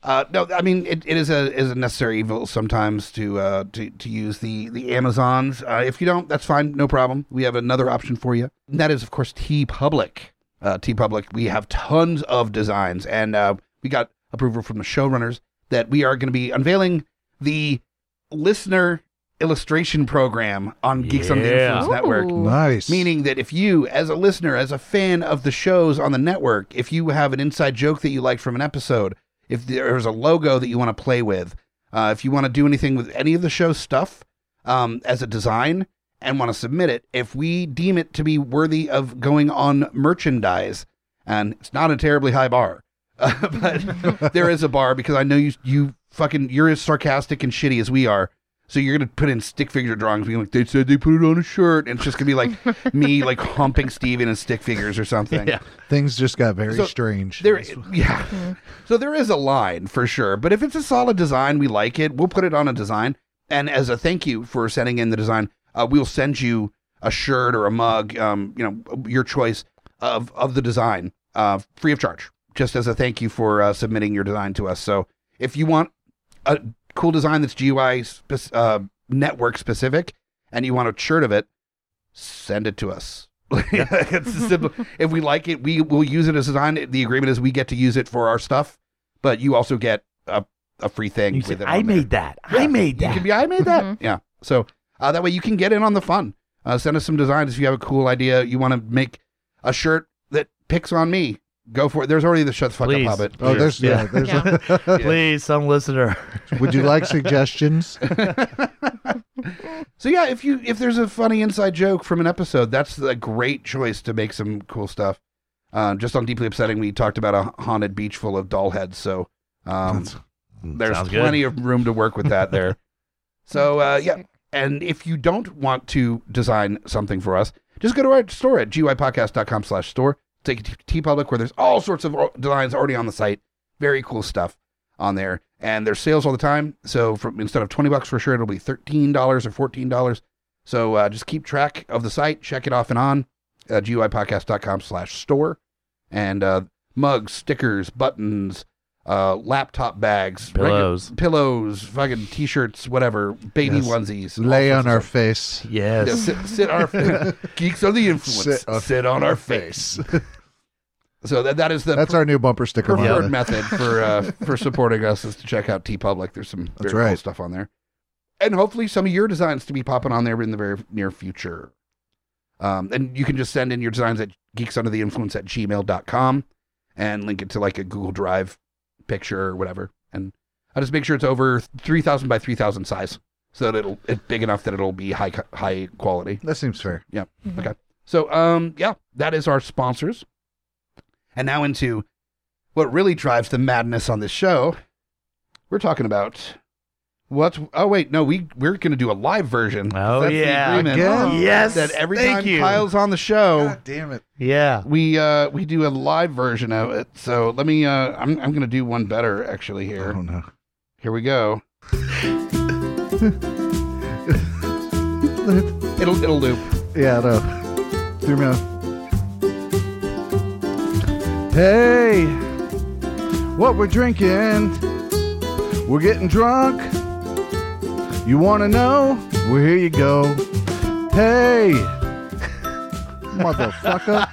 No, I mean it is a necessary evil sometimes to use the Amazons. If you don't, that's fine, no problem. We have another option for you. And that is, of course, TeePublic. TeePublic, we have tons of designs, and we got approval from the showrunners that we are going to be unveiling the listener illustration program on Geeks Under the Influence Network. Nice. Meaning that if you, as a listener, as a fan of the shows on the network, if you have an inside joke that you liked from an episode, if there's a logo that you want to play with, if you want to do anything with any of the show's stuff as a design and want to submit it, if we deem it to be worthy of going on merchandise, and it's not a terribly high bar, but there is a bar, because I know you're as sarcastic and shitty as we are. So you're going to put in stick figure drawings, being like, they said they put it on a shirt, and it's just going to be like me like humping Steven in stick figures or something. Yeah. Things just got very strange. So there is a line for sure, but if it's a solid design, we like it, we'll put it on a design. And as a thank you for sending in the design, we'll send you a shirt or a mug, your choice of the design, free of charge, just as a thank you for submitting your design to us. So if you want a cool design that's GUI network specific, and you want a shirt of it, send it to us. It's simple. If we like it, we will use it as a design. The agreement is we get to use it for our stuff, but you also get a free thing with it. I made that. I made that. You can be, I made that. Yeah. So that way you can get in on the fun. Send us some designs if you have a cool idea. You want to make a shirt that picks on me. Go for it. There's already the Shut the Fuck Up Hobbit. Oh, there's Please, some listener. Would you like suggestions? So yeah, if there's a funny inside joke from an episode, that's a great choice to make some cool stuff. Just on Deeply Upsetting, we talked about a haunted beach full of doll heads, so there's plenty of room to work with that there. So yeah, and if you don't want to design something for us, just go to our store at guipodcast.com/store. Take it to TeePublic, where there's all sorts of designs already on the site. Very cool stuff on there. And there's sales all the time. So instead of $20 for a shirt, it'll be $13 or $14. So just keep track of the site. Check it off and on. GUIPodcast.com/store. And mugs, stickers, buttons, laptop bags, pillows, fucking t-shirts, whatever, baby onesies. Lay on our face. Yes. Yeah, sit on our Geeks Under the Influence. Sit on our face. So that's our new bumper sticker. Preferred method for supporting us is to check out TeePublic. There's some very cool stuff on there, and hopefully some of your designs to be popping on there in the very near future. And you can just send in your designs at geeksundertheinfluence@gmail.com and link it to like a Google Drive picture or whatever. And I just make sure it's over 3,000 by 3,000 size, so that it's big enough that it'll be high quality. That seems fair. Yeah. Mm-hmm. Okay. So yeah, that is our sponsors. And now into what really drives the madness on this show. We're talking about oh wait, no, we're going to do a live version. Oh, that's yeah. The agreement. Yes. That every time Kyle's on the show. God damn it. Yeah. We do a live version of it. So let me I'm going to do one better actually here. Oh no. Here we go. It'll loop. Yeah, no. 3 minutes. Hey, what we're drinking? We're getting drunk. You want to know? Well, here you go. Hey, motherfucker.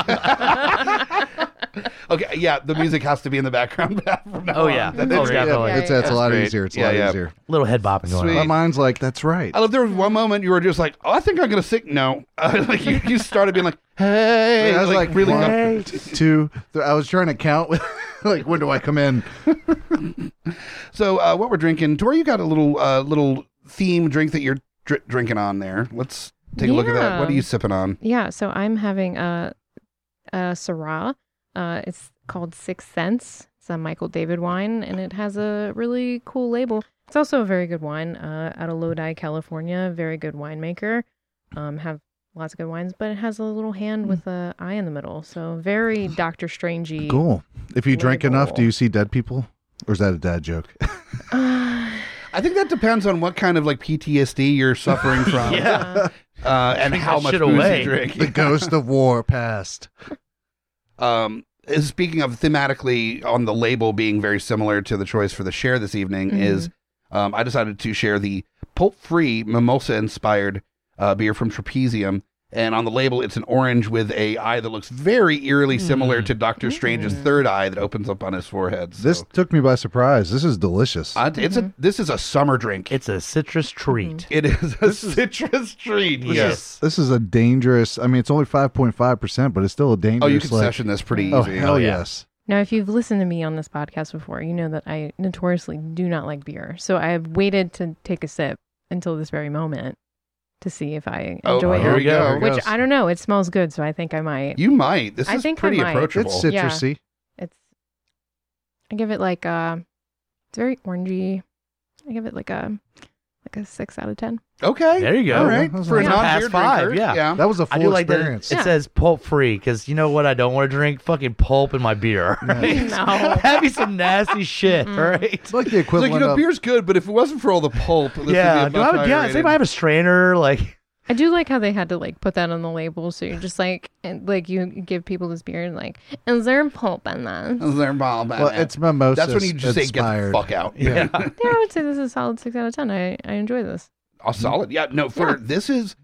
Okay, yeah, the music has to be in the background. Oh, yeah. Definitely. It's a lot easier. It's a lot easier. Little head bopping going on. My mind's like, that's right. I love there was one moment you were just like, oh, I think I'm going to sing. No. Like you started being like, hey. I was like really 1, 2, 3. I was trying to count with, like, when do I come in? So what we're drinking, Tori, you got a little theme drink that you're drinking on there. Let's take a look at that. What are you sipping on? Yeah, so I'm having a Syrah. It's called 6 Cents. It's a Michael David wine, and it has a really cool label. It's also a very good wine out of Lodi, California. Very good winemaker. Have lots of good wines, but it has a little hand with an eye in the middle. So very Doctor Strangey. Cool. If you drink enough, do you see dead people? Or is that a dad joke? I think that depends on what kind of like PTSD you're suffering from. Yeah. And how much booze you drink. The ghost of war passed. speaking of thematically on the label being very similar to the choice for the share this evening, is I decided to share the pulp-free mimosa-inspired beer from Trapezium. And on the label, it's an orange with a eye that looks very eerily similar to Doctor Strange's third eye that opens up on his forehead. So. This took me by surprise. This is delicious. This is a summer drink. It's a citrus treat. It is a citrus treat. Yes. This is a dangerous. I mean, it's only 5.5%, but it's still a dangerous. Oh, you can session this pretty easy. Oh, hell yes. Now, if you've listened to me on this podcast before, you know that I notoriously do not like beer. So I have waited to take a sip until this very moment to see if I enjoy it. Here we go. Which, I don't know. It smells good, so I think I might. You might. This is pretty approachable. It's citrusy. Yeah. I give it like it's very orangey. I give it like a 6 out of 10. Okay. There you go. All right. That's For a nice. non-beer Past 5, drinker. yeah. That was a full I do like that experience. it says pulp free because you know what? I don't want to drink fucking pulp in my beer. Right? No. Have me some nasty shit, right? It's like the It's like, equivalent of beer's good, but if it wasn't for all the pulp, this would be a much higher Does rated. anybody have a strainer? Like, I do like how they had to like put that on the label, so you're just like, and, like you give people this beer and like, is there pulp in this? Is there ball Well, it's mimosa. That's when you just say, get the inspired. fuck out. Yeah. Yeah, I would say this is a solid 6 out of 10. I enjoy this. A solid. Yeah, no, this is,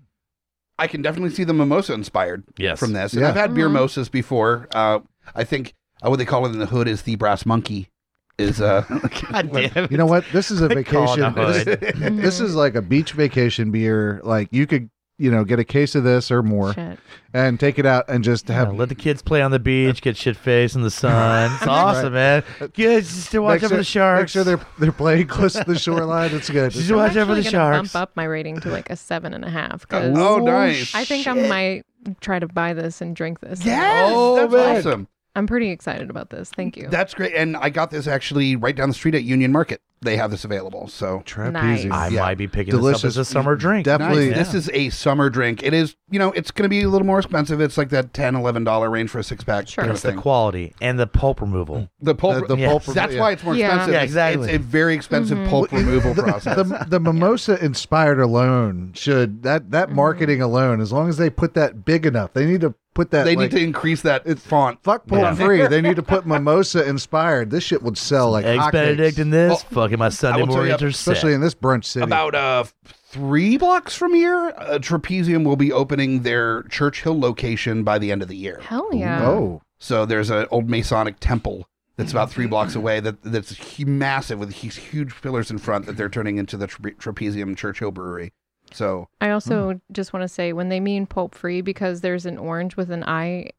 I can definitely see the mimosa inspired from this. And Yeah. I've had beer mimosas before. I think what they call it in the hood is the brass monkey. Is God damn it. You know what? This is a Call it vacation. a hood. This is like a beach vacation beer. Like you could, get a case of this or more Shit. and take it out and just have. Let the kids play on the beach, get shit faced in the sun. It's awesome, man. Good, just to watch out for the sharks. Make sure they're playing close to the shoreline. It's good. Just watch out for the I'm sharks. bump up my rating to like a 7.5 because Oh, nice. I think I might try to buy this and drink this. Yes, that's awesome. I'm pretty excited about this. Thank you. That's great. And I got this actually right down the street at Union Market. They have this available. So Trapezium. I Yeah. might be picking Delicious. this up as a summer drink. Definitely. Nice. This is a summer drink. It is, it's going to be a little more expensive. It's like that $10, $11 range for a 6-pack. Sure. Kind It's of the thing. quality and the pulp removal. The pulp. The pulp- That's yeah. why it's more Yeah. expensive. Yeah, It's- exactly. It's a very expensive pulp removal process. The mimosa inspired alone should that marketing alone, as long as they put that big enough, they need to put that. They like, need to increase that font. fuck pulp free. They need to put mimosa inspired. This shit would sell like Eggs hotcakes. Benedict in this. Fucking my Sunday will tell you, mornings are set. especially in this brunch city. About 3 blocks from here, Trapezium will be opening their Church Hill location by the end of the year. Hell yeah. Oh, So there's an old Masonic temple that's about 3 blocks away that's massive with these huge pillars in front that they're turning into the Trapezium Church Hill Brewery. So I also just want to say when they mean pulp free, because there's an orange with an eye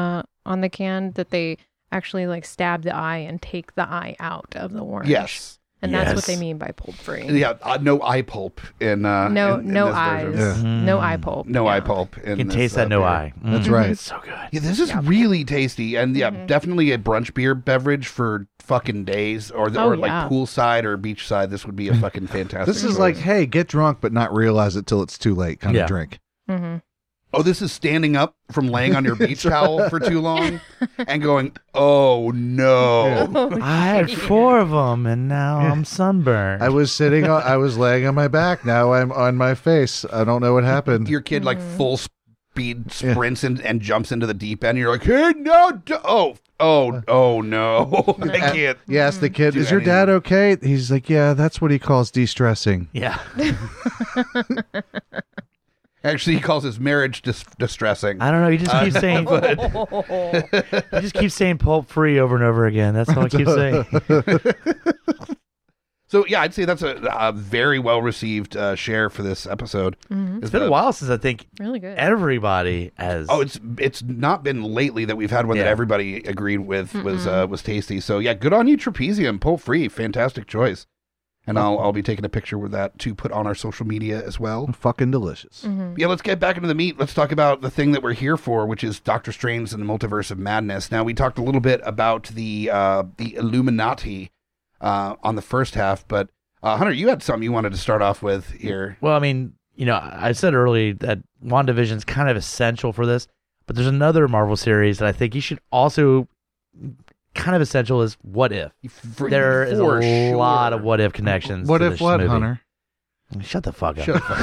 on the can, that they actually like stab the eye and take the eye out of the orange. yes. And that's what Yes. they mean by pulp free. Yeah, no eye pulp in No in no this eyes. version. No eye pulp. No Yeah. eye pulp. In You can this, taste that no beer. eye. that's right. It's so good. Yeah, this is really tasty, and definitely a brunch beer beverage for fucking days, or Oh, like yeah. poolside or beachside. This would be a fucking fantastic. This is choice. like, hey, get drunk but not realize it till it's too late kind Yeah. of drink. Mm-hmm. oh, this is standing up from laying on your beach towel for too long and going, oh no. I had 4 of them, and now I'm sunburned. I was I was laying on my back. Now I'm on my face. I don't know what happened. Your kid like full speed sprints and jumps into the deep end. And you're like, hey, no, oh no, I can't. You ask the kid, do is your anything. dad okay? He's like, yeah, that's what he calls de-stressing. yeah. Actually, he calls his marriage distressing. I don't know. You just keep saying. You just keep saying pulp free over and over again. That's all I keep saying. So yeah, I'd say that's a very well received share for this episode. It's been a while since I think Really good. everybody has. Oh, it's not been lately that we've had one that Yeah. everybody agreed with was tasty. So yeah, good on you, Trapezium, pulp free, fantastic choice. And I'll be taking a picture with that to put on our social media as well. Fucking delicious. Yeah, let's get back into the meat. Let's talk about the thing that we're here for, which is Doctor Strange and the Multiverse of Madness. Now, we talked a little bit about the Illuminati on the first half, but Hunter, you had something you wanted to start off with here. Well, I mean, I said earlier that WandaVision's kind of essential for this, but there's another Marvel series that I think you should also kind of essential is What If. There is a lot of What If connections. What to if this what, movie. Hunter? Shut the fuck up. Shut the fuck up.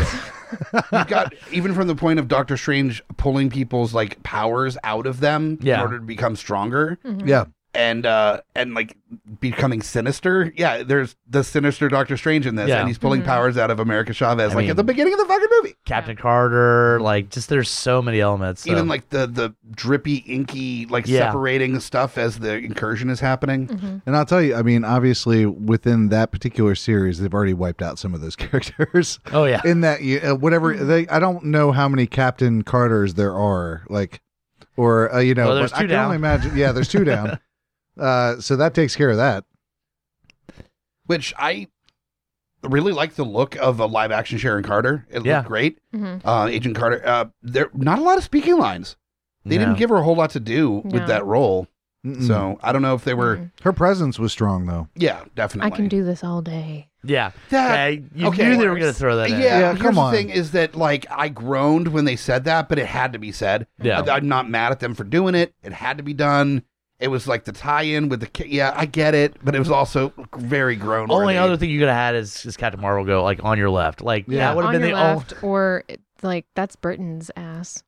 you've got, even from the point of Doctor Strange pulling people's like powers out of them in order to become stronger. Mm-hmm. Yeah. And like becoming sinister. Yeah, there's the sinister Doctor Strange in this, and he's pulling powers out of America Chavez, I mean, at the beginning of the fucking movie. Captain Carter, like, just there's so many elements. So. Even like the drippy, inky, like separating stuff as the incursion is happening. Mm-hmm. And I'll tell you, I mean, obviously within that particular series, they've already wiped out some of those characters. Oh yeah. In that, whatever I don't know how many Captain Carters there are, like, or well, there's but two I can down. only imagine. Yeah, there's 2 down. So that takes care of that. Which I really like the look of a live action Sharon Carter. It looked great. Mm-hmm. Agent Carter. There not a lot of speaking lines. They didn't give her a whole lot to do with that role. Mm-mm. So I don't know if they were. Her presence was strong, though. Yeah, definitely. I can do this all day. Yeah. That, you knew they were going to throw that in. Yeah, come here's on. the thing is that, like, I groaned when they said that, but it had to be said. Yeah. I'm not mad at them for doing it. It had to be done. It was like the tie-in with the... Yeah, I get it, but it was also very groan-worthy. Only other thing you could have had is Captain Marvel go, like, on your left. Like, that would have on been your the left, or like that's Britain's ass.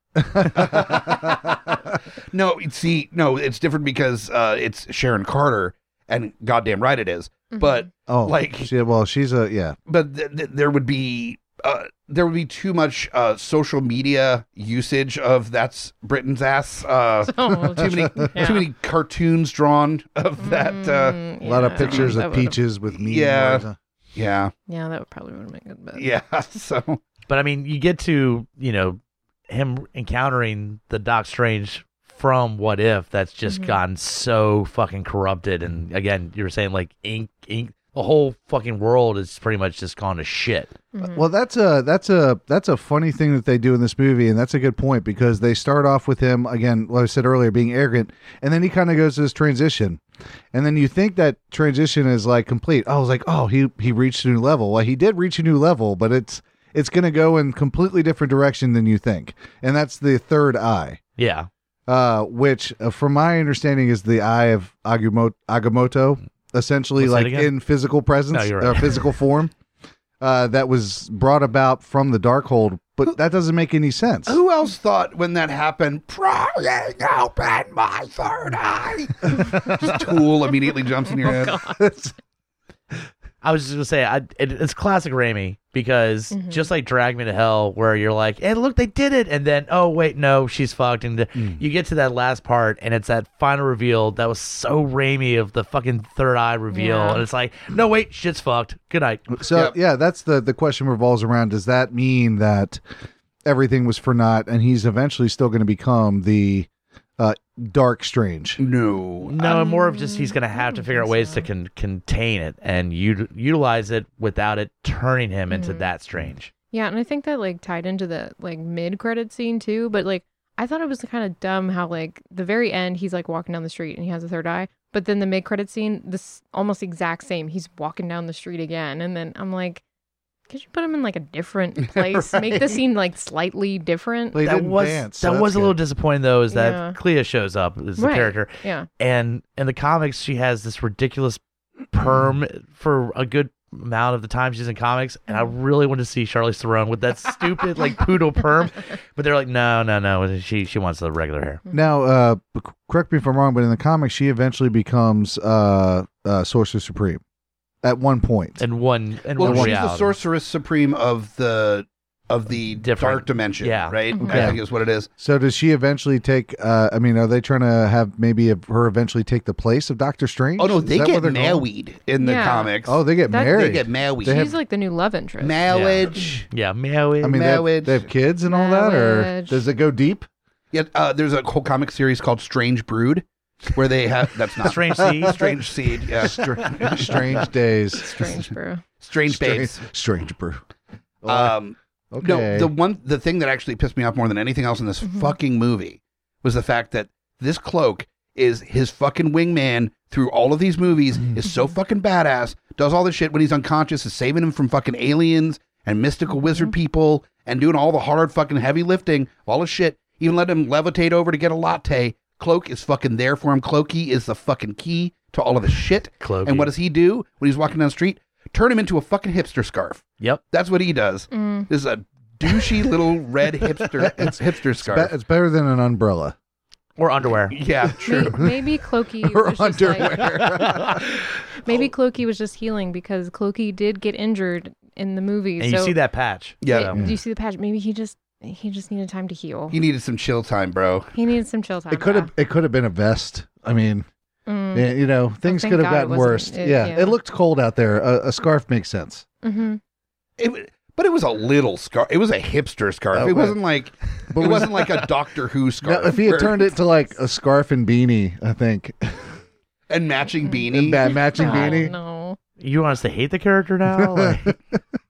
No, see, no, it's different because it's Sharon Carter, and goddamn right it is. Mm-hmm. But, she's a... But there would be... there would be too much social media usage of that's Britain's ass. Too many cartoons drawn of that. A lot of pictures of peaches with meat. Yeah. Yeah, that would probably would have been good. But yeah, so. But I mean, you get to, him encountering the Doc Strange from What If that's just gotten so fucking corrupted. And again, you were saying like ink. The whole fucking world is pretty much just gone to shit. Mm-hmm. Well, that's a funny thing that they do in this movie, and that's a good point because they start off with him again, what I said earlier, being arrogant, and then he kind of goes to this transition, and then you think that transition is like complete. I was like, oh, he reached a new level. Well, he did reach a new level, but it's going to go in completely different direction than you think, and that's the third eye. Yeah. Which, from my understanding, is the eye of Agamotto. Essentially, like in physical presence or physical form, that was brought about from the Darkhold, but that doesn't make any sense. Who else thought when that happened, prying open my third eye? Just Tool immediately jumps in your head. I was just going to say, it's classic Raimi because just like Drag Me to Hell, where you're like, hey, look, they did it. And then, oh, wait, no, she's fucked. And you get to that last part and it's that final reveal that was so Raimi of the fucking third eye reveal. Yeah. And it's like, no, wait, shit's fucked. Good night. So, that's the question revolves around. Does that mean that everything was for naught and he's eventually still going to become the Dark Strange? No, more of just he's going to have to figure out ways to contain it and utilize it without it turning him into that Strange. Yeah, and I think that like tied into the like mid-credit scene too, but like I thought it was kind of dumb how like the very end he's like walking down the street and he has a third eye, but then the mid-credit scene, this almost exact same, he's walking down the street again, and then I'm like, could you put him in like a different place? Right. Make the scene like slightly different. Well, That was a little disappointing though, is that Yeah. Clea shows up as the character. Yeah. And in the comics, she has this ridiculous perm for a good amount of the time she's in comics, and I really want to see Charlize Theron with that stupid like poodle perm, but they're like, no, she wants the regular hair. Now, correct me if I'm wrong, but in the comics, she eventually becomes Sorcerer Supreme at one point. And one she's reality. the Sorceress Supreme of the dark dimension, right? Okay. I think is what it is. So does she eventually take? I mean, are they trying to have maybe her eventually take the place of Doctor Strange? Oh no, Is they that get where they're going? married in the comics. Oh, they get married. They get married. She's like the new love interest. Marriage. Yeah, marriage. I mean, they have kids and all that, or Marriage. does it go deep? Yeah, there's a whole comic series called Strange Brood, where they have that's not Strange Seed. Strange Seed. Yeah, Strange days. Strange brew. Strange babes. Strange brew. Okay. No, the thing that actually pissed me off more than anything else in this fucking movie was the fact that this cloak is his fucking wingman through all of these movies, is so fucking badass, does all this shit when he's unconscious, is saving him from fucking aliens and mystical wizard people and doing all the hard fucking heavy lifting, all this shit, even let him levitate over to get a latte. Cloak is fucking there for him. Cloaky is the fucking key to all of the shit. Cloaky. And what does he do when he's walking down the street? Turn him into a fucking hipster scarf. Yep. That's what he does. This is a douchey little red hipster scarf. It's better than an umbrella. Or underwear. Yeah, true. Maybe Clokey Or was just underwear. maybe Clokey was just healing because Clokey did get injured in the movie. And so you see that patch. Yeah. Do you see the patch? Maybe he just needed time to heal. He needed some chill time, bro. He needed some chill time. It could have been a vest. I mean, you know, things thank could have God it gotten wasn't. worse. It looked cold out there. A scarf makes sense. Mm-hmm. But it was a little scarf. It was a hipster scarf. It wasn't like a Doctor Who scarf. Now, if he had turned it to like a scarf and beanie, I think. And matching beanie. Matching beanie. No. You want us to hate the character now? Like,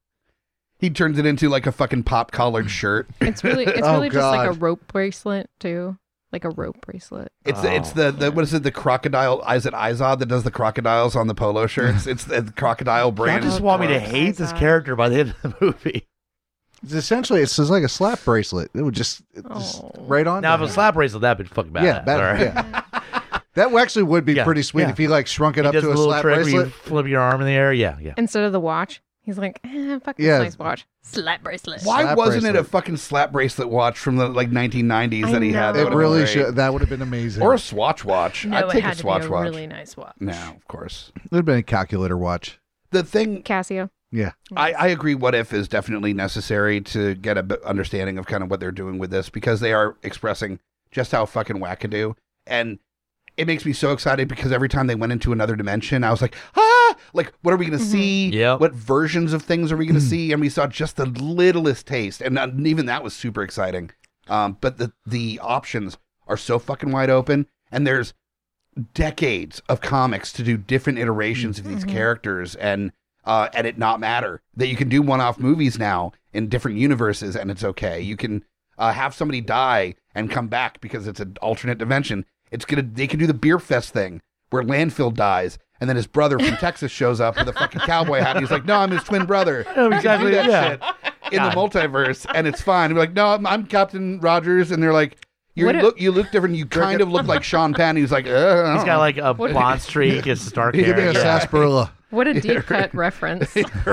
he turns it into like a fucking pop collared shirt. It's really just like a rope bracelet too. Like a rope bracelet. It's the what is it? The crocodile. Is it Izod that does the crocodiles on the polo shirts? It's the crocodile brand. you just want me to hate this character by the end of the movie. It's essentially, it's just like a slap bracelet. It would just right on. Now, if a slap bracelet, that'd be fucking badass. Yeah, that actually would be pretty sweet if he like shrunk it up to a slap bracelet. You flip your arm in the air. Yeah. Instead of the watch, he's like, fuck this nice watch. Slap bracelet. Why wasn't it a fucking slap bracelet watch from the like 1990s that he had? It really should. That would have been amazing. Or a Swatch watch. No, I'd take it had a Swatch to be a watch. really nice watch. No, of course. It would have been a calculator watch. The thing, Casio. Yeah. I agree. What If is definitely necessary to get a bit understanding of kind of what they're doing with this, because they are expressing just how fucking wackadoo. And it makes me so excited because every time they went into another dimension, I was like, like, what are we going to see? Yep. What versions of things are we going to see? And we saw just the littlest taste. And even that was super exciting. But the options are so fucking wide open. And there's decades of comics to do different iterations of these characters and it not matter. That you can do one-off movies now in different universes and it's okay. You can have somebody die and come back because it's an alternate dimension. They can do the beer fest thing where Landfill dies and then his brother from Texas shows up with a fucking cowboy hat and he's like, no, I'm his twin brother. Oh, exactly. Shit in the multiverse and it's fine. And we're like, no, I'm Captain Rogers. And they're like, you look different. You kind of look like Sean Penn. He's like, he's got like a blonde streak. It's Stark hair. He could be a sarsaparilla. What a deep cut reference.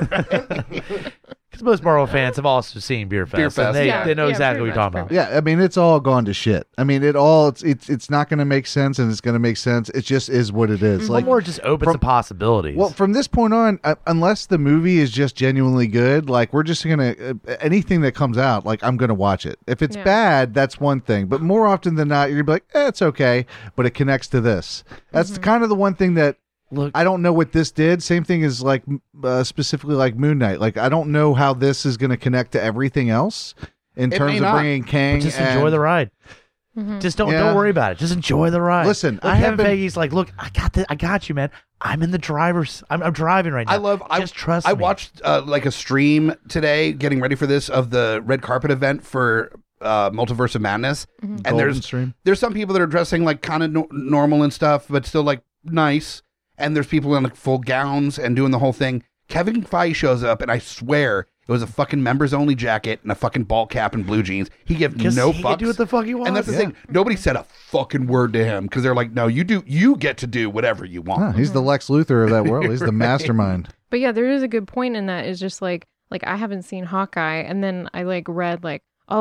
Because most Marvel fans have also seen Beer Fest. And they know exactly what you're talking about. Yeah, I mean, it's all gone to shit. I mean, it's not going to make sense, and it's going to make sense. It just is what it is. Like, more just opens the possibilities. Well, from this point on, unless the movie is just genuinely good, like, we're just going to, anything that comes out, like, I'm going to watch it. If it's bad, that's one thing. But more often than not, you're going to be like, it's okay, but it connects to this. That's kind of the one thing that, look, I don't know what this did. Same thing as like specifically like Moon Knight. Like, I don't know how this is going to connect to everything else in terms of bringing Kang. But just enjoy the ride. Just don't worry about it. Just enjoy the ride. Listen, Kevin Feige's like, look, I got this. I got you, man. I'm in the driver's. I'm driving right now. I watched like a stream today, getting ready for this, of the red carpet event for Multiverse of Madness, and there's some people that are dressing like kind of normal and stuff, but still like nice. And there's people in like full gowns and doing the whole thing. Kevin Feige shows up, and I swear it was a fucking members only jacket and a fucking ball cap and blue jeans. He gave no fucks. He can do what the fuck he wants. And that's the thing. Nobody said a fucking word to him because they're like, no, you get to do whatever you want. He's the Lex Luthor of that world. He's the mastermind. But yeah, there is a good point in that. Is just like I haven't seen Hawkeye, and then I like read like,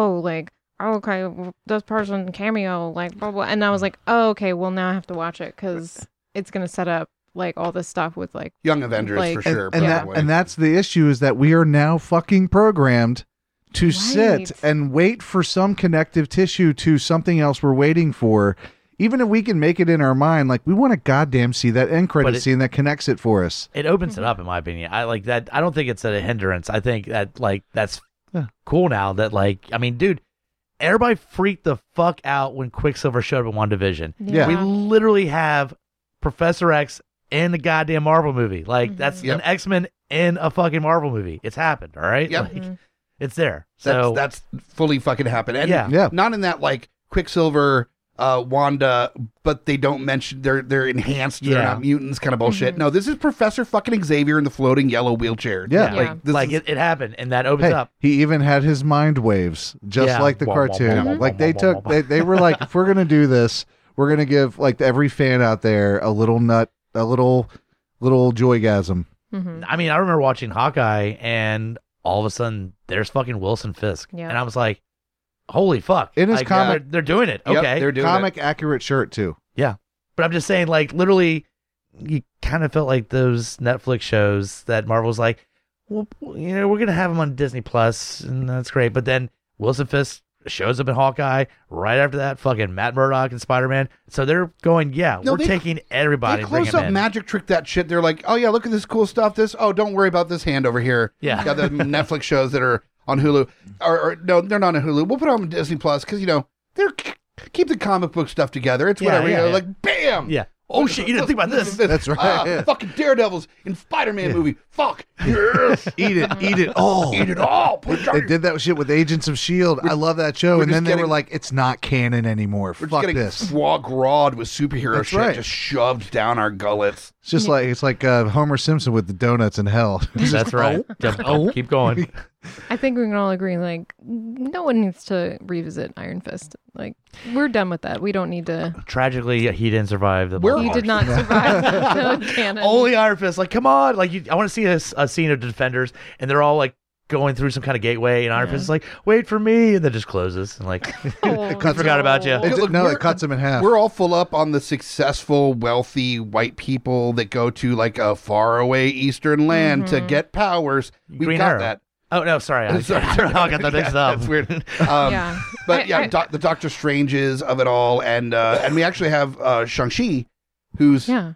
okay, this person cameo, like blah blah, and I was like, oh, okay, well now I have to watch it because it's gonna set up like all this stuff with like Young Avengers, like, for sure. And that's the issue, is that we are now fucking programmed to sit and wait for some connective tissue to something else we're waiting for. Even if we can make it in our mind, like, we want to goddamn see that end credit scene that connects it for us. It opens it up, in my opinion. I like that. I don't think it's a hindrance. I think that like that's cool now. That like, I mean, dude, everybody freaked the fuck out when Quicksilver showed up in WandaVision. Yeah. We literally have Professor X in the goddamn Marvel movie. Like, that's an X-Men in a fucking Marvel movie. It's happened, all right? Yep. Like, it's there. So that's fully fucking happened. And not in that like Quicksilver, Wanda, but they don't mention they're enhanced, they're not mutants kind of bullshit. No, this is Professor fucking Xavier in the floating yellow wheelchair. Like it happened, and that opens up. He even had his mind waves, just like the cartoon. Like they were like, if we're gonna do this, we're gonna give like every fan out there a little joygasm. I mean, I remember watching Hawkeye, and all of a sudden there's fucking Wilson Fisk. Yeah. And I was like, holy fuck. In his Like, comic- they're doing it. Yep, Okay. they're doing Comic it. accurate shirt too. Yeah. But I'm just saying, like, literally, you kind of felt like those Netflix shows that Marvel's like, well, you know, we're going to have them on Disney Plus, and that's great. But then Wilson Fisk shows up in Hawkeye. Right after that, fucking Matt Murdock and Spider-Man. So they're going, yeah, No, we're taking everybody They and bringing close them up in. magic trick that shit. They're like, oh yeah, look at this cool stuff. Don't worry about this hand over here. Yeah. The Netflix shows that are on Hulu, or no, they're not on Hulu. We'll put them on Disney Plus because they're keep the comic book stuff together. It's whatever. Yeah, you know, yeah. like bam. Yeah. Oh shit, you didn't think about this. That's right. Yeah. Fucking Daredevils in Spider-Man movie. Fuck. Yes. Eat it all. Eat it all. Put it They on. did that shit with Agents of S.H.I.E.L.D. I love that show. we're And then just they were getting- like, it's not canon anymore. We're just Fuck getting this. foie gras with superhero That's shit right. just shoved down our gullets. It's just like Homer Simpson with the donuts in hell. That's right. Keep going. I think we can all agree, like, no one needs to revisit Iron Fist. Like, we're done with that. We don't need to. Tragically, he didn't survive the Where He did not survive the canon. Only Iron Fist. Like, come on. Like, I want to see a scene of Defenders, and they're all like going through some kind of gateway, and Iron Fist is like, wait for me, and then just closes. And like, Oh, Cuts forgot about you. It cuts him in half. We're all full up on the successful, wealthy white people that go to like a faraway eastern land to get powers. We've Green got Arrow. that. Oh no, sorry. I Sorry. got that mixed up. That's weird. Yeah. But yeah, the Doctor Stranges of it all, and we actually have Shang-Chi, who's Yeah.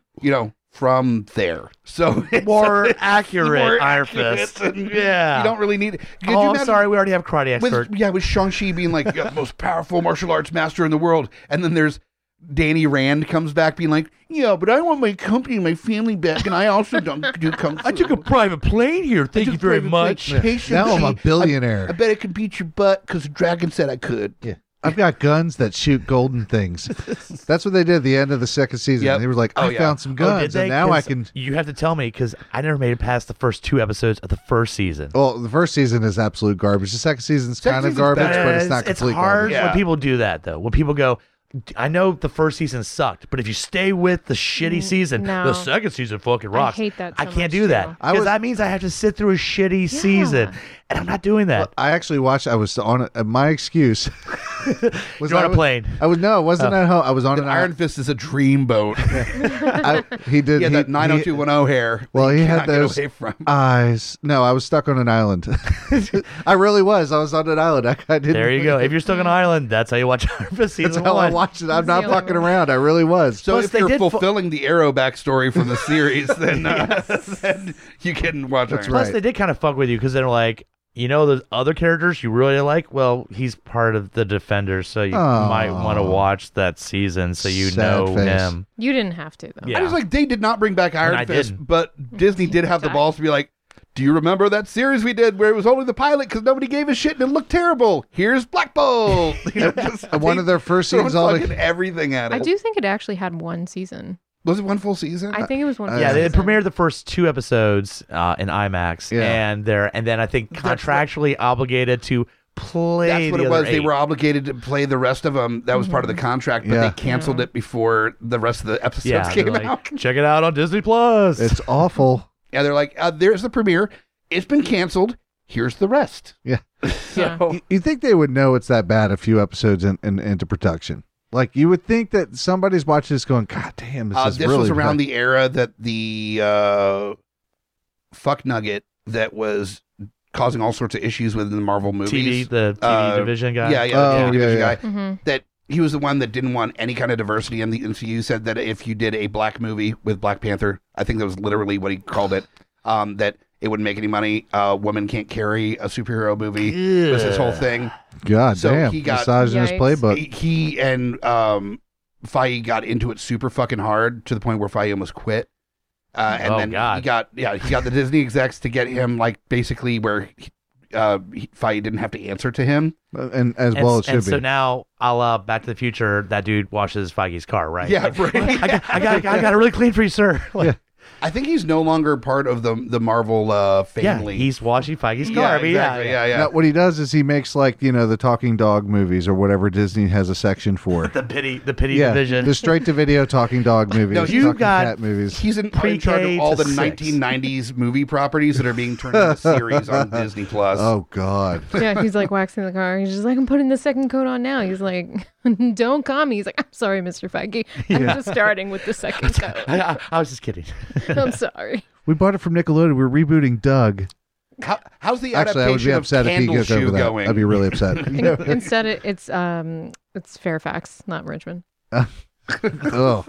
from there, so it's More accurate more Iron accurate, Fist. and Yeah. you don't really need. Could you Oh, I'm imagine sorry. We already have karate expert. with Shang-Chi being like the most powerful martial arts master in the world, and then there's Danny Rand comes back being like, yeah, but I want my company and my family back, and I also don't do kung fu. I took a private plane here. Thank you very much. Now I'm a billionaire. I bet I could beat your butt because the dragon said I could. Yeah. I've got guns that shoot golden things. That's what they did at the end of the second season. Yep. They were like, I found some guns, and now I can. You have to tell me because I never made it past the first 2 episodes of the first season. Well, the first season is absolute garbage. The second season's kind of garbage, but it's not complete It's hard garbage. when people do that, though. When people go, I know the first season sucked, but if you stay with the shitty season, no. the second season fucking rocks. hate that I so can't much, do that too. because that means I have to sit through a shitty season, and I'm not doing that. I actually watched. I was on my excuse. You're on a plane. I was no, it wasn't at home. I was on an Iron Fist is a dream boat. He did. He had that 90210 hair. Well, that he you had cannot get those away from. eyes. No, I was stuck on an island. I really was. I was on an island. I didn't. There you go. If you're stuck on an island, that's how you watch Iron Fist season That's how 1. I watched it. I'm not fucking around. I really was. So Plus, if they you're did fulfilling the Arrow backstory from the series, then, then you can watch Iron Plus, Fist. they did kind of fuck with you because they're like, you know, those other characters you really like. Well, he's part of the Defenders, so you might want to watch that season so you Sad know face. him. You didn't have to, though. Yeah. I was like, they did not bring back And I Iron Fist, didn't. but Disney did have the balls to be like, do you remember that series we did where it was only the pilot because nobody gave a shit and it looked terrible? Here's Black Bolt. One of their first throwing scenes, all fucking everything at it. I do think it actually had one season. Was it one full season? I think it was one. Yeah, they season. premiered the first 2 episodes in IMAX, Yeah. and then I think contractually obligated to play. That's what the it other was. They 8. were obligated to play the rest of them. That was part of the contract, but Yeah. they canceled it before the rest of the episodes Yeah, came they're like, out. check it out on Disney Plus. It's awful. Yeah, they're like, there's the premiere. It's been canceled. Here's the rest. Yeah. So, You think they would know it's that bad a few episodes into production? Like you would think that somebody's watching this going, God damn, this is this really was around bad." the era that the fuck nugget that was causing all sorts of issues within the Marvel movies. the TV division guy. Yeah, Oh, the TV division yeah. guy. That he was the one that didn't want any kind of diversity in the MCU. Said that if you did a black movie with Black Panther, I think that was literally what he called it, that it wouldn't make any money. Women can't carry a superhero movie. Was his whole thing. God So damn, he got- misogynist Yikes. playbook. He and Feige got into it super fucking hard to the point where Feige almost quit. And Oh, then God. he got the Disney execs to get him like basically where Feige didn't have to answer to him. And as well it should and be. so now, a la Back to the Future, that dude washes Feige's car, right? Yeah, Like, right. I got it really clean for you, sir. Like, I think he's no longer part of the Marvel family. Yeah, he's washing Feige's car. Exactly. Yeah. Now, what he does is he makes the talking dog movies or whatever Disney has a section for. the pity division. The straight to video talking dog movies. No, talking cat movies. He's in charge of all the 1990s movie properties that are being turned into series on Disney Plus. Oh God. Yeah, he's like waxing the car. He's just like, I'm putting the second coat on now. He's like, don't call me. He's like, I'm sorry, Mr. Feige. I'm just starting with the second coat. I was just kidding. I'm sorry. We bought it from Nickelodeon. We're rebooting Doug. How's the Actually, I would be upset if he goes over that. going? I'd be really upset. Instead, it's Fairfax, not Richmond. Oh.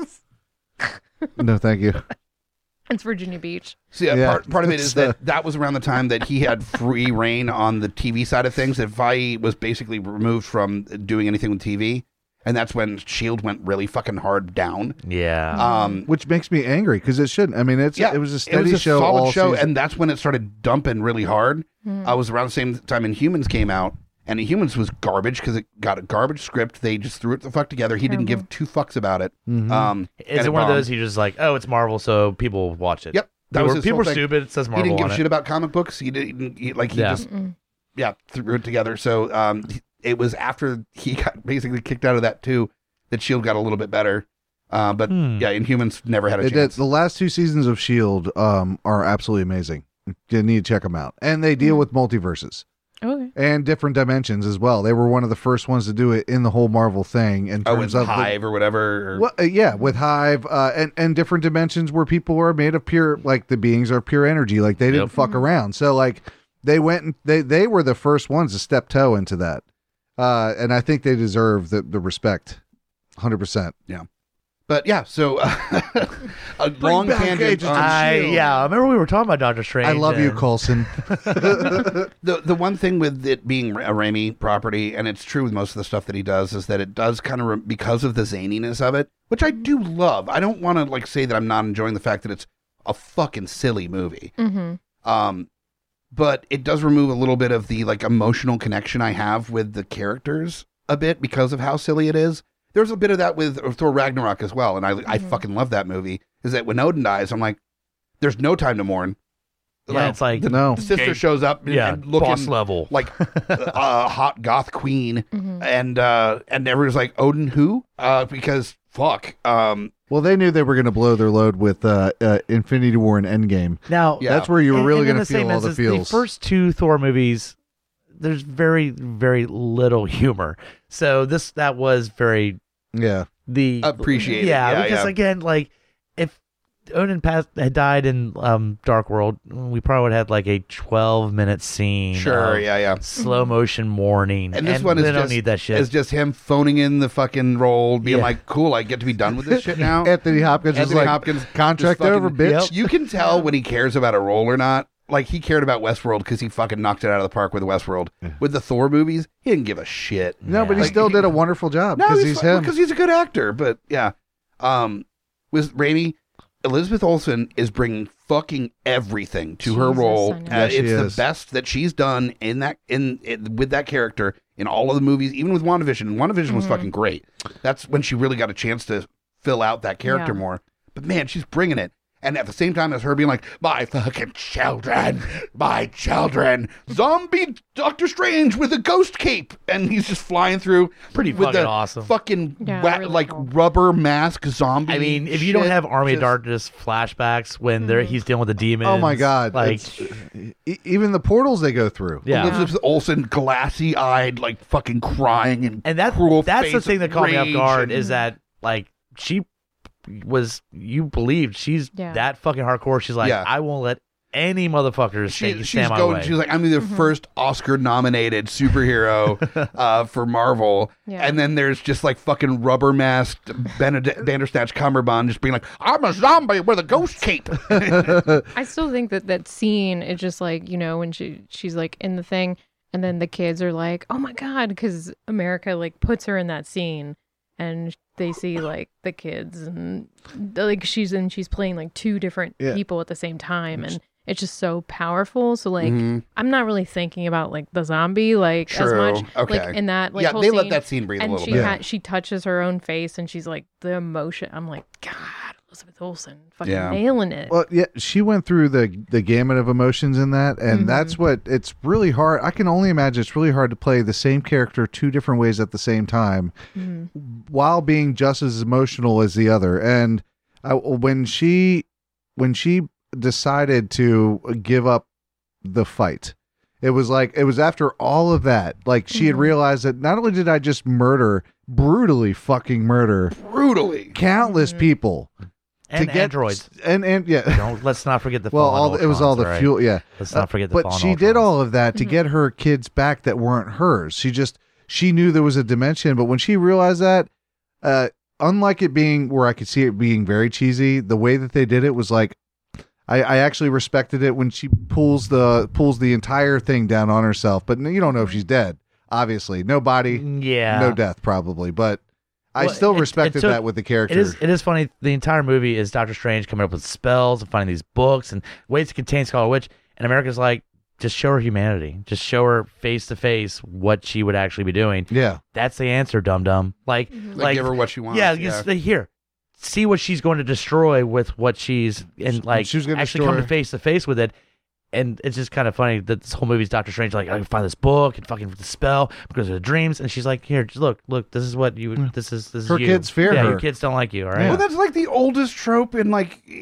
No, thank you. It's Virginia Beach. So part of it is that was around the time that he had free reign on the TV side of things. That Feige was basically removed from doing anything with TV, and that's when S.H.I.E.L.D. went really fucking hard down. Yeah. Which makes me angry because it shouldn't. I mean, it was a steady show, solid show, season. and that's when it started dumping really hard. I was around the same time Inhumans came out, and Inhumans was garbage because it got a garbage script. They just threw it the fuck together. He didn't give two fucks about it. Mm-hmm. Is it one of those he just like, oh, it's Marvel, so people watch it? Yep. People were stupid. It says Marvel. He didn't give on shit it. about comic books. He didn't. He just threw it together. So it was after he got basically kicked out of that too that S.H.I.E.L.D. got a little bit better. But Inhumans never had a chance. The last two seasons of S.H.I.E.L.D. Are absolutely amazing. You need to check them out, and they deal with multiverses. Okay. And different dimensions as well. They were one of the first ones to do it in the whole Marvel thing. In terms with of Hive or whatever. With Hive and different dimensions where people are made of pure, like the beings are pure energy. Like they didn't fuck around. So like they went and they were the first ones to step toe into that. And I think they deserve the respect. 100%. Yeah. But yeah, so a long tangent. I remember we were talking about Doctor Strange. I love you, Coulson. The one thing with it being a Raimi property, and it's true with most of the stuff that he does, is that it does kind of because of the zaniness of it, which I do love. I don't want to say that I'm not enjoying the fact that it's a fucking silly movie. Mm-hmm. But it does remove a little bit of the emotional connection I have with the characters a bit because of how silly it is. There's a bit of that with Thor Ragnarok as well, and I fucking love that movie. Is that when Odin dies, I'm like, there's no time to mourn. Yeah, it's like the sister shows up, and looking boss level, like a hot goth queen, and everyone's like, Odin who? Because fuck. Well, they knew they were going to blow their load with Infinity War and Endgame. Now that's where you were really going to feel all the feels. The first two Thor movies, there's very, very little humor. So that was very appreciated. Yeah, because again, if Odin had died in Dark World, we probably would have had a 12-minute scene. Sure, slow motion mourning, and this one is don't need that shit. It's just him phoning in the fucking role, being like, "Cool, I get to be done with this shit now." Anthony Hopkins contract over, bitch. You can tell when he cares about a role or not. Like, he cared about Westworld because he fucking knocked it out of the park with Westworld. With the Thor movies, he didn't give a shit. No, but he still did a wonderful job because he's him. Because he's a good actor. But yeah, with Raimi, Elizabeth Olsen is bringing fucking everything to her role. It's the best that she's done with that character in all of the movies, even with WandaVision. And WandaVision was fucking great. That's when she really got a chance to fill out that character more. But man, she's bringing it. And at the same time as her being like, my fucking children, zombie Doctor Strange with a ghost cape. And he's just flying through. Pretty with fucking the awesome. Fucking rubber mask zombie. I mean, if you don't have Army of Darkness flashbacks when he's dealing with the demons. Oh my God. Even the portals they go through. Yeah. Elizabeth Olsen, glassy eyed, fucking crying. And that's the thing that caught me off guard is that, she you believed she's that fucking hardcore. She's like, I won't let any motherfuckers stand my way. She's like, I'm the first Oscar nominated superhero for Marvel. Yeah. And then there's just fucking rubber masked Bandersnatch Cumberbund just being like, I'm a zombie with a ghost cape. I still think that scene is just when she's in the thing and then the kids are like, oh my God, because America puts her in that scene. And they see the kids and she's playing two different people at the same time, and it's just so powerful. So I'm not really thinking about the zombie as much. Okay. In that whole they scene, let that scene breathe a little bit. She touches her own face and she's the emotion. I'm like, God, Elizabeth Olsen fucking nailing it. Well, yeah, she went through the gamut of emotions in that, and that's what it's really hard. I can only imagine it's really hard to play the same character 2 different ways at the same time, while being just as emotional as the other. And when she decided to give up the fight, it was after all of that, like she had realized that not only did I just brutally fucking murder countless people. And androids. And yeah. Let's not forget the it was all the fuel, yeah. Let's not forget the But fallen she Ultrons. did all of that to get her kids back that weren't hers. She knew there was a dimension, but when she realized that, unlike it being where I could see it being very cheesy, the way that they did it was like, I actually respected it when she pulls the entire thing down on herself, but you don't know if she's dead. Obviously, no body, no death, probably, but I still respected that with the character. It is funny. The entire movie is Doctor Strange coming up with spells and finding these books and ways to contain Scarlet Witch, and America's like, just show her humanity. Just show her face to face what she would actually be doing. Yeah, that's the answer, dum dum. Like give her what she wants. Yeah, just here. See what she's going to destroy with what she's she's going to actually come to face with it. And it's just kind of funny that this whole movie's Doctor Strange, like, I can find this book and fucking the spell because of the dreams. And she's like, here, just look, this is what you, this is her you. kids fear her. Your kids don't like you, all right? Well, that's like the oldest trope in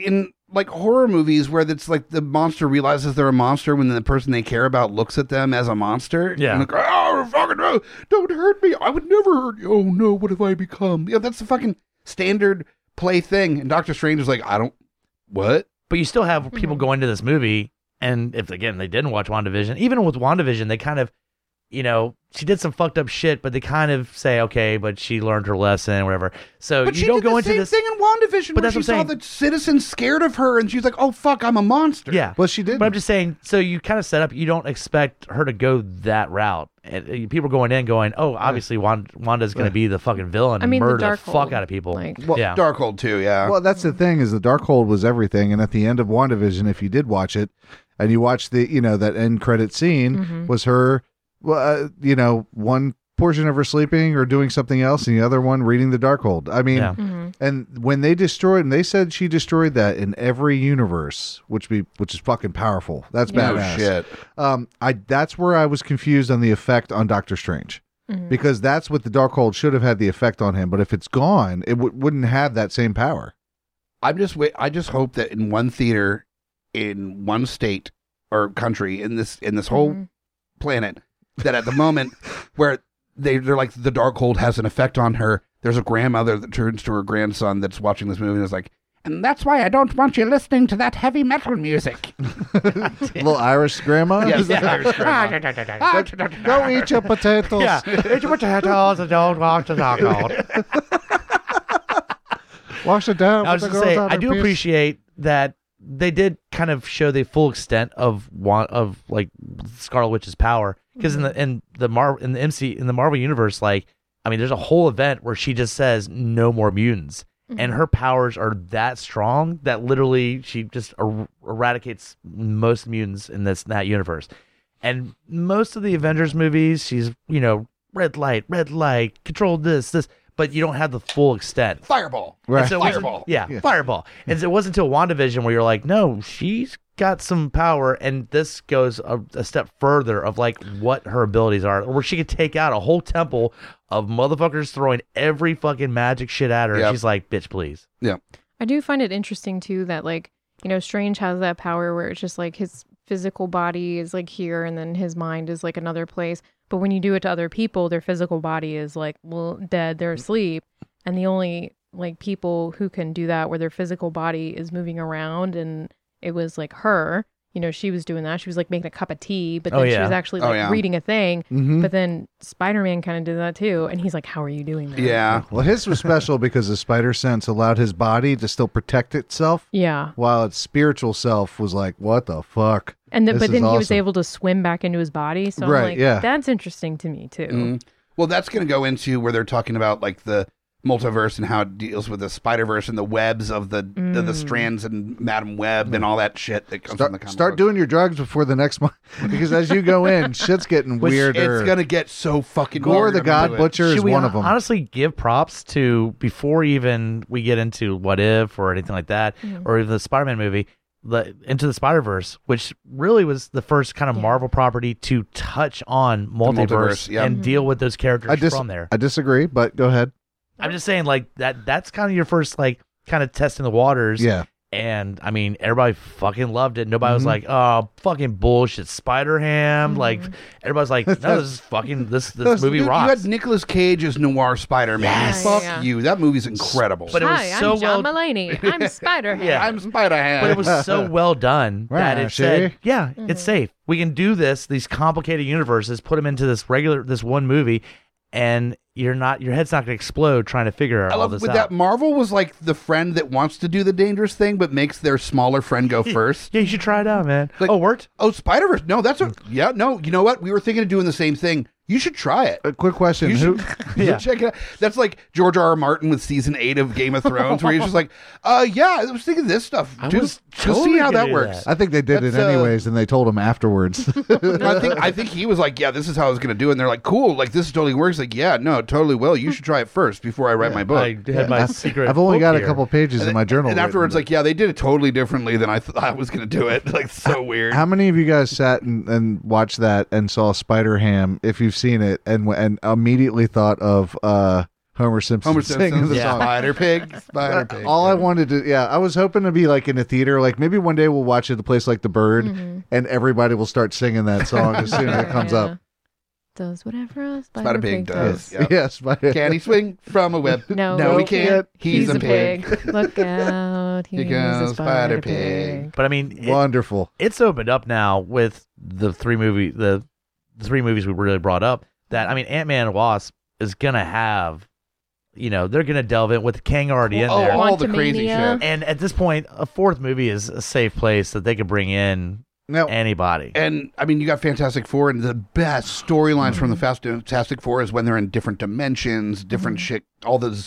horror movies where it's like the monster realizes they're a monster when the person they care about looks at them as a monster. Yeah. And like, oh, fucking no, don't hurt me. I would never hurt you. Oh no, what have I become? Yeah, that's the fucking standard play thing. And Doctor Strange is like, what? But you still have people going to this movie. And if, again, they didn't watch WandaVision, even with WandaVision, they kind of, she did some fucked up shit, but they kind of say, okay, but she learned her lesson, whatever. So but you don't go into this. But she did the same thing in WandaVision, but where she saw the citizens scared of her, and she's like, oh, fuck, I'm a monster. Yeah. Well, she did. But I'm just saying, so you kind of set up, you don't expect her to go that route. And people are going in going, oh, obviously Wanda's going to be the fucking villain and murder the fuck out of people. Darkhold too, yeah. Well, that's the thing, is the Darkhold was everything. And at the end of WandaVision, if you did watch it, and you watch the, that end credit scene, was her, one portion of her sleeping or doing something else, and the other one reading the Darkhold. I mean, and when they destroyed, and they said she destroyed that in every universe, which is fucking powerful. That's badass. No shit. That's where I was confused on the effect on Doctor Strange, because that's what the Darkhold should have had the effect on him. But if it's gone, it wouldn't have that same power. I just hope that in one theater, in one state or country in this whole planet, that at the moment where they're like, the Darkhold has an effect on her, there's a grandmother that turns to her grandson that's watching this movie and is like, and that's why I don't want you listening to that heavy metal music. Little Irish grandma? Yes, Irish grandma. Go eat your potatoes. Yeah, eat your potatoes and don't watch the Darkhold. Wash it down. I was going to say, I do appreciate that they did kind of show the full extent of like Scarlet Witch's power, because in the Marvel universe, like, I mean, there's a whole event where she just says no more mutants, and her powers are that strong that literally she just eradicates most mutants in that universe. And most of the Avengers movies, she's red light, control this. But you don't have the full extent. Fireball. Right. So Fireball. Yeah, Fireball. And it wasn't until WandaVision where you're like, no, she's got some power, and this goes a step further of like what her abilities are, where she could take out a whole temple of motherfuckers throwing every fucking magic shit at her. Yep. And she's like, bitch, please. Yeah. I do find it interesting too that, like, Strange has that power where it's just like his physical body is like here and then his mind is like another place. But when you do it to other people, their physical body is like, well, dead, they're asleep. And the only like people who can do that where their physical body is moving around, and it was like her, she was doing that. She was like making a cup of tea, but then she was actually like reading a thing. But then Spider-Man kind of did that too. And he's like, how are you doing that? Yeah. Well, his was special because the spider sense allowed his body to still protect itself. Yeah. While its spiritual self was like, what the fuck? And but then awesome. He was able to swim back into his body. So I'm like, that's interesting to me too. Well, that's going to go into where they're talking about like the multiverse and how it deals with the Spider-Verse and the webs of the strands and Madam Web and all that shit that comes from the comic Start books. doing your drugs before the next month, because as you go in, shit's getting weirder. It's gonna get so fucking Gore weird. the God Butcher is Should we one of them. honestly give props to, before even we get into What If or anything like that, or even the Spider-Man movie, Into the Spider-Verse, which really was the first kind of Marvel property to touch on multiverse and deal with those characters from there. I disagree, but go ahead. I'm just saying, like, that's kind of your first, like, kind of testing the waters. Yeah. And, I mean, everybody fucking loved it. Nobody was like, oh, fucking bullshit, Spider-Ham. Like, everybody's like, no, this is fucking, this movie rocks. You had Nicolas Cage as Noir Spider-Man. Yes. Fuck you. That movie's incredible. But it was Hi, so I'm John Mulaney. I'm Spider-Ham. Yeah. I'm Spider-Ham. But it was so well done that it said, yeah, Mm-hmm. it's safe. We can do these complicated universes, put them into this one movie, and your head's not going to explode trying to figure all this out. That Marvel was like the friend that wants to do the dangerous thing but makes their smaller friend go first. Yeah, you should try it out, man. Like, worked? Oh, Spider-Verse. No, no, you know what? We were thinking of doing the same thing. You should try it. A quick question. You should check it out. That's like George R.R. Martin with season 8 of Game of Thrones, where he's just like, yeah, I was thinking of this stuff. Just see how that works. I think they did it anyways, and they told him afterwards. I think he was like, yeah, this is how I was going to do it. And they're like, cool, like this totally works. Like, yeah, no, it totally will. You should try it first before I write my book. I had my secret. I've only got book a couple pages in my journal. And afterwards, written. like, yeah, they did it totally differently than I thought I was going to do it. Like, so weird. How many of you guys sat and watched that and saw Spider-Ham, if you've seen it, and immediately thought of Homer Simpson singing the song? Spider Pig, Spider Pig. All I wanted to, I was hoping to be like in a theater, like maybe one day we'll watch it at the place like the Bird, and everybody will start singing that song as soon as it comes up. Does whatever a Spider Pig does. Yep. Yeah, Spider. Can he swing from a web? No, he can't. He's a pig. Look out. He's a Spider Pig. But I mean, wonderful. It's opened up now with the three movies we really brought up. That, I mean, Ant-Man and Wasp is gonna have, they're gonna delve in with Kang already in there, all the crazy shit. And at this point, a fourth movie is a safe place that they could bring in anybody. And I mean, you got Fantastic Four, and the best storylines from the Fantastic Four is when they're in different dimensions, different shit, all the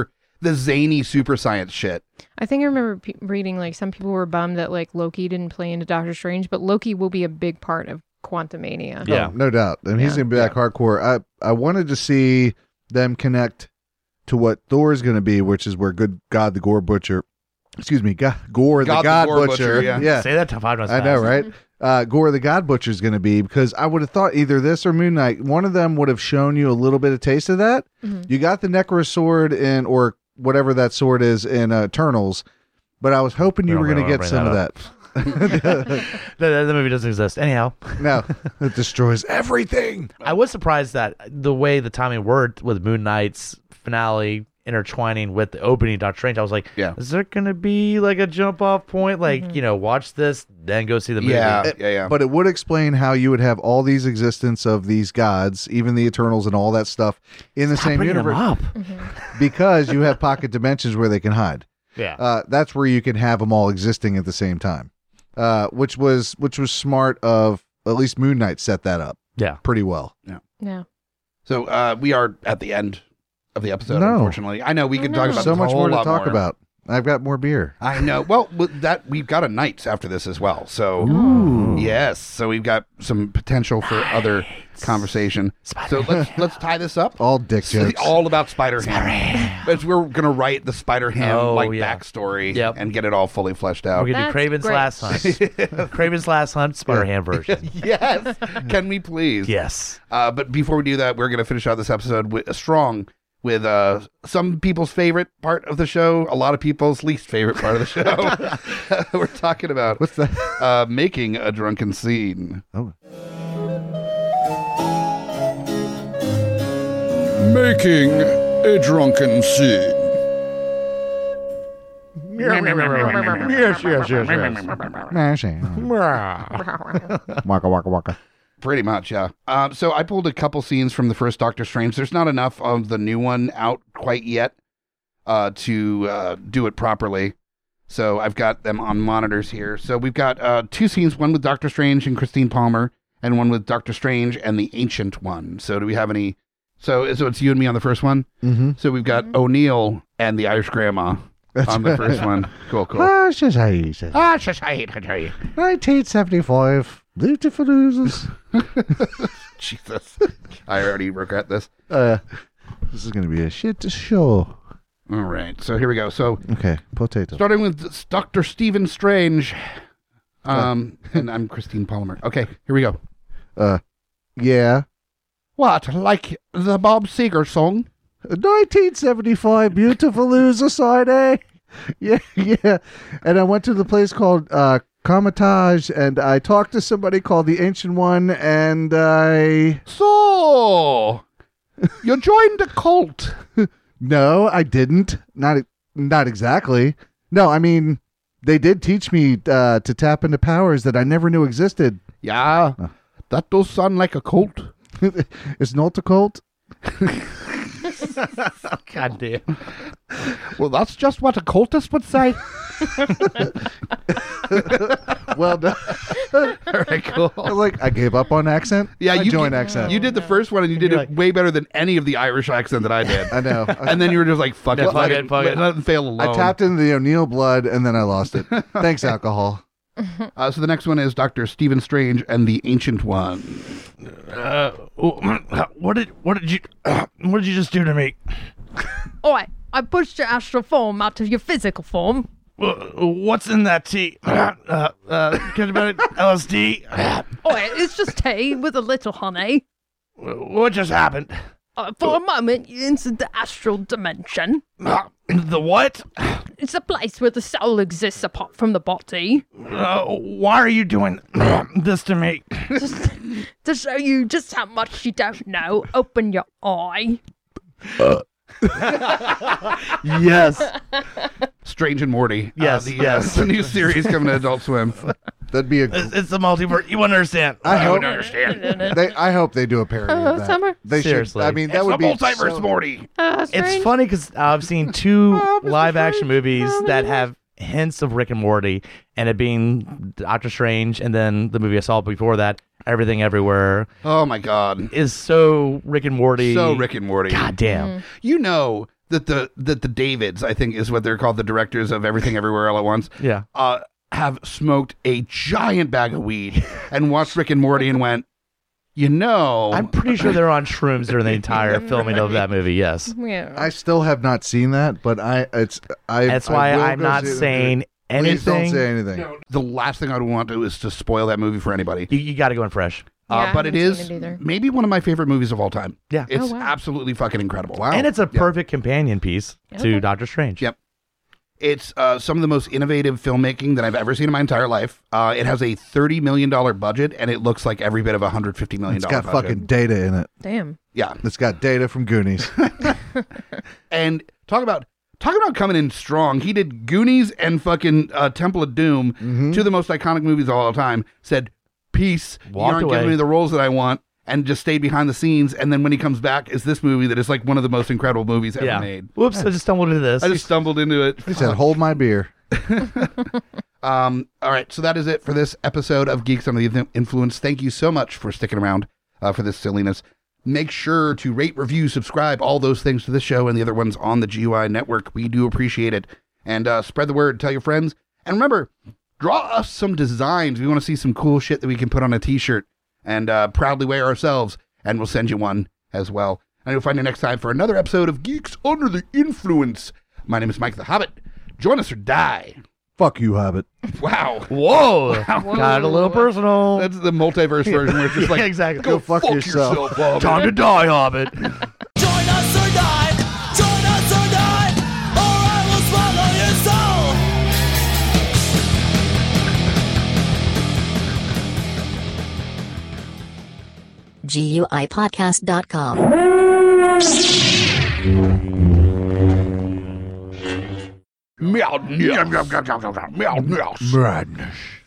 zany super science shit. I think I remember reading like some people were bummed that like Loki didn't play into Doctor Strange, but Loki will be a big part of Quantumania. Yeah, no doubt. And he's going to be like hardcore. I wanted to see them connect to what Thor is going to be, which is where Gore the God Butcher. Gore the God Butcher. Yeah. Say that 5 times fast. I know, right? Gore the God Butcher is going to be, because I would have thought either this or Moon Knight, one of them would have shown you a little bit of taste of that. You got the Necro sword or whatever that sword is in Eternals, but I was hoping you were going to get some of that. The movie doesn't exist anyhow. No, it destroys everything. I was surprised that the way the timing worked with Moon Knight's finale intertwining with the opening of Doctor Strange, I was like, is there gonna be like a jump off point, like watch this then go see the movie? Yeah. But it would explain how you would have all these existence of these gods, even the Eternals and all that stuff in the same universe, because you have pocket dimensions where they can hide. That's where you can have them all existing at the same time. Which was smart of, at least Moon Knight set that up pretty well. Yeah. So we are at the end of the episode, unfortunately. I know we could talk about so much more to lot talk about. I've got more beer. I know. Well, with that we've got a Knights after this as well. So yes, so we've got some potential for other conversation. So let's tie this up. All dick jokes. All about Spider-Ham. But we're gonna write the Spider-Ham backstory and get it all fully fleshed out. We're gonna do Craven's Last Hunt. Craven's Last Hunt Spider-Ham version. Yes. Can we please? Yes. But before we do that, we're gonna finish out this episode with with some people's favorite part of the show, a lot of people's least favorite part of the show. We're talking about what's that? Making a drunken scene. Oh. Making a drunken scene. Yes. Waka waka waka. Pretty much, yeah. So I pulled a couple scenes from the first Doctor Strange. There's not enough of the new one out quite yet to do it properly. So I've got them on monitors here. So we've got 2 scenes, one with Doctor Strange and Christine Palmer, and one with Doctor Strange and the Ancient One. So do we have any So it's you and me on the first one. Mm-hmm. So we've got O'Neill and the Irish grandma on the first one. Cool. 1975. Beautiful losers. Jesus. I already regret this. This is going to be a shit show. All right. So here we go. So okay, potato. Starting with Dr. Stephen Strange. And I'm Christine Palmer. Okay, here we go. Yeah. What, like the Bob Seger song? 1975, beautiful loser side A. Yeah. And I went to the place called Comitage, and I talked to somebody called the Ancient One, and I... So, you joined a cult? No, I didn't. Not exactly. No, I mean, they did teach me to tap into powers that I never knew existed. Yeah, that does sound like a cult. It's not a cult. God damn. Well, that's just what a cultist would say. Well done. All right, cool. I gave up on accent. Yeah, you joined accent. You did the first one, and you did it way better than any of the Irish accent that I did. I know. And then you were just like, fuck it. Fuck it. Let it fail alone. I tapped into the O'Neill blood, and then I lost it. Thanks, alcohol. So the next one is Dr. Stephen Strange and the Ancient One. What did you just do to me? Oi, I pushed your astral form out of your physical form. What's in that tea? Can about LSD? Oi, it's just tea with a little honey. What just happened? For a moment, you entered the astral dimension. The what? It's a place where the soul exists apart from the body. Why are you doing this to me? Just to show you just how much you don't know, open your eye. Yes. Strange and Morty. Yes, yes. The new series coming to Adult Swim. That'd be It's the multiverse. You wouldn't understand. I wouldn't understand. I hope they do a parody of that. Summer. They Seriously. should. I mean, that It's would the be multiverse, Morty. It's funny because I've seen two live-action movies that have hints of Rick and Morty, and it being Doctor Strange, and then the movie I saw before that, Everything Everywhere. Oh my God. Is so Rick and Morty. So Rick and Morty. God damn. You know that the Davids, I think is what they're called, the directors of Everything Everywhere All at Once. Yeah. Have smoked a giant bag of weed and watched Rick and Morty and went, you know. I'm pretty sure they're on shrooms during the entire filming of that movie. Yes. Yeah. I still have not seen that, but That's why I'm not saying anything. Please don't say anything. No, the last thing I would want to is to spoil that movie for anybody. You got to go in fresh. Yeah, But I it haven't is seen it either. maybe one of my favorite movies of all time. Yeah. It's wow. absolutely fucking incredible. Wow. And it's a perfect companion piece Okay. to Doctor Strange. Yep. It's some of the most innovative filmmaking that I've ever seen in my entire life. It has a $30 million budget, and it looks like every bit of a $150 million It's got budget. fucking data in it. Damn. Yeah. It's got data from Goonies. And talk about coming in strong. He did Goonies and fucking Temple of Doom, two of the most iconic movies of all time. Said, peace, you Walked aren't away. giving me the roles that I want, and just stayed behind the scenes. And then when he comes back, is this movie that is like one of the most incredible movies ever made. Whoops, I just stumbled into this. I just stumbled into it. He said, hold my beer. All right, so that is it for this episode of Geeks Under the Influence. Thank you so much for sticking around for this silliness. Make sure to rate, review, subscribe, all those things to this show and the other ones on the GUI network. We do appreciate it. And spread the word, tell your friends. And remember, draw us some designs. We want to see some cool shit that we can put on a t-shirt and proudly wear ourselves. And we'll send you one as well. And we'll find you next time for another episode of Geeks Under the Influence. My name is Mike the Hobbit. Join us or die. Fuck you, Hobbit. Wow. Whoa. Got a little personal. That's the multiverse version where it's just like, Yeah, exactly. Go fuck yourself Hobbit. Time to die, Hobbit. Join us or die! Join us or die! Or I will swallow your soul! GUIPodcast.com. Meow, meow, meow, meow, meow, meow, meow. Madness.